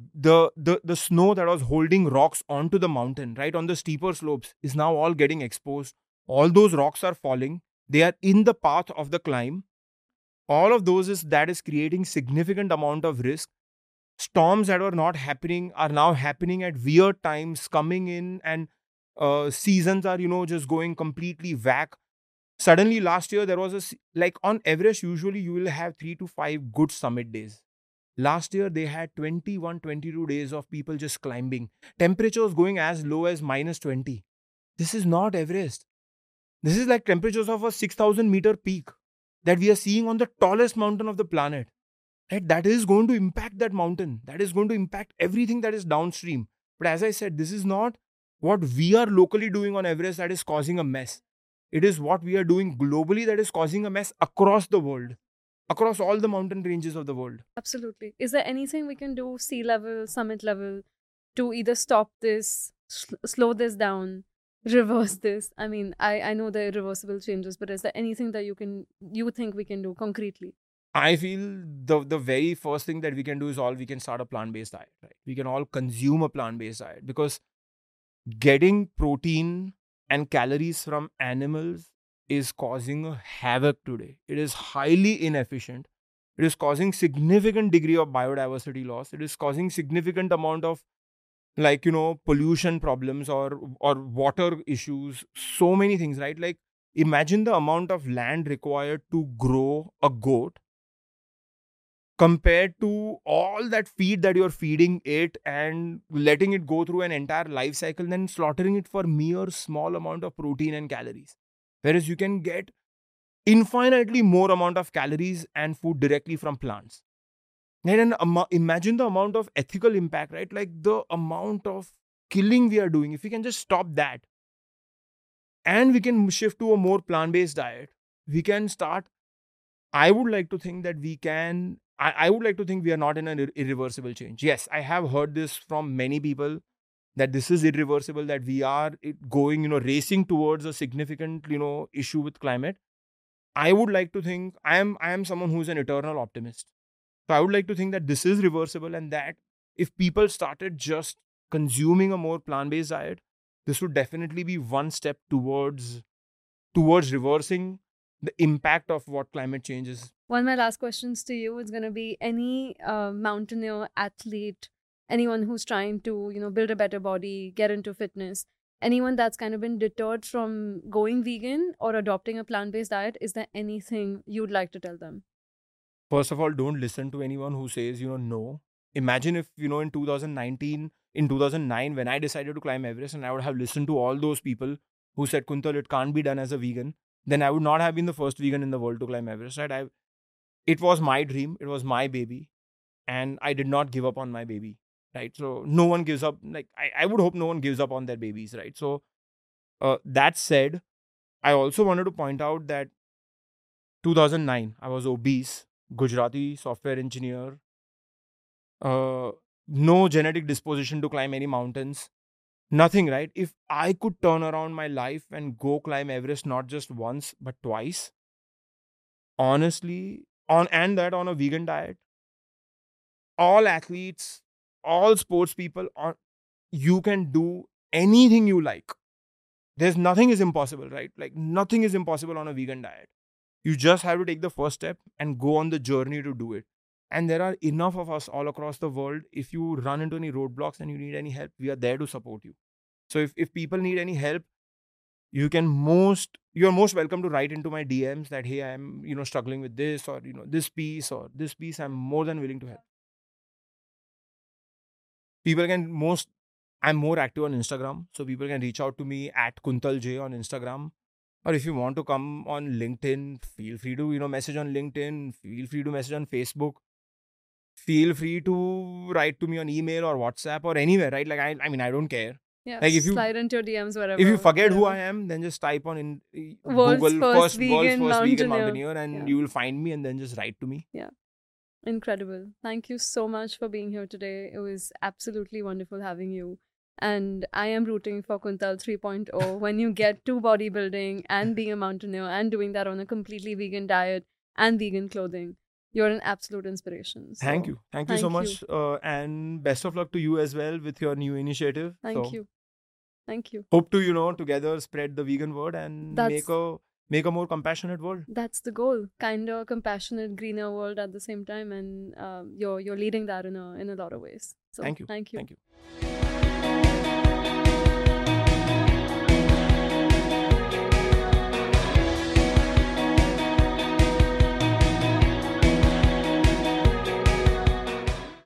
The snow that was holding rocks onto the mountain, right, on the steeper slopes, is now all getting exposed. All those rocks are falling. They are in the path of the climb. All of those is creating significant amount of risk. Storms that were not happening are now happening at weird times, coming in, and seasons are just going completely whack. Suddenly last year there was like on Everest usually you will have 3 to 5 good summit days. Last year they had 21, 22 days of people just climbing. Temperatures going as low as -20. This is not Everest. This is like temperatures of a 6,000-meter peak that we are seeing on the tallest mountain of the planet. Right? That is going to impact that mountain. That is going to impact everything that is downstream. But as I said, this is not what we are locally doing on Everest that is causing a mess. It is what we are doing globally that is causing a mess across the world, across all the mountain ranges of the world. Absolutely. Is there anything we can do, sea level, summit level, to either stop this, slow this down, reverse this? I mean, I know there are irreversible changes, but is there anything that you think we can do concretely? I feel the very first thing that we can do is we can start a plant-based diet, right? We can all consume a plant-based diet, because getting protein and calories from animals is causing a havoc today. It is highly inefficient. It is causing significant degree of biodiversity loss. It is causing significant amount of pollution problems or water issues. So many things, right? Like imagine the amount of land required to grow a goat compared to all that feed that you're feeding it and letting it go through an entire life cycle, then slaughtering it for mere small amount of protein and calories. Whereas you can get infinitely more amount of calories and food directly from plants. And imagine the amount of ethical impact, right? Like the amount of killing we are doing. If we can just stop that and we can shift to a more plant-based diet, we can start. I would like to think that we can. I would like to think we are not in an irreversible change. Yes, I have heard this from many people that this is irreversible, that we are going, racing towards a significant, issue with climate. I would like to think I am someone who is an eternal optimist. So I would like to think that this is reversible, and that if people started just consuming a more plant-based diet, this would definitely be one step towards reversing the impact of what climate change is. One of my last questions to you is going to be any mountaineer, athlete, anyone who's trying to, build a better body, get into fitness, anyone that's kind of been deterred from going vegan or adopting a plant-based diet, is there anything you'd like to tell them? First of all, don't listen to anyone who says, no. Imagine if, in 2019, in 2009, when I decided to climb Everest, and I would have listened to all those people who said, Kuntal, it can't be done as a vegan, then I would not have been the first vegan in the world to climb Everest, right? It was my dream. It was my baby. And I did not give up on my baby, right? So no one gives up. Like, I would hope no one gives up on their babies, right? So that said, I also wanted to point out that 2009, I was obese, Gujarati software engineer, no genetic disposition to climb any mountains, nothing, right? If I could turn around my life and go climb Everest not just once, but twice, honestly, on a vegan diet, all athletes, all sports people, you can do anything you like. There's nothing is impossible, right? Like nothing is impossible on a vegan diet. You just have to take the first step and go on the journey to do it. And there are enough of us all across the world. If you run into any roadblocks and you need any help, we are there to support you. So if people need any help, you're most welcome to write into my DMs that, hey, I'm, struggling with this, or, this piece or this piece. I'm more than willing to help. I'm more active on Instagram. So people can reach out to me at Kuntal J on Instagram. Or if you want to come on LinkedIn, feel free to, message on LinkedIn. Feel free to message on Facebook. Feel free to write to me on email or WhatsApp or anywhere, right? Like, I mean, I don't care. Yeah. Like if you slide into your DMs wherever. if you forget who I wherever. am, then just type on in World's Google first world's vegan first vegan mountaineer. mountaineer, and Yeah. you will find me, and then just write to me. Incredible. Thank you so much for being here today. It was absolutely wonderful having you. And I am rooting for Kuntal 3.0 when you get to bodybuilding and being a mountaineer and doing that on a completely vegan diet and vegan clothing. You're an absolute inspiration. So, Thank you so thank much, and best of luck to you as well with your new initiative. Thank you. Thank you. Hope to together spread the vegan word and That's- make a more compassionate world. That's the goal. Kinder, compassionate, greener world at the same time. And you're leading that in a lot of ways. So Thank you. Thank you. Thank you.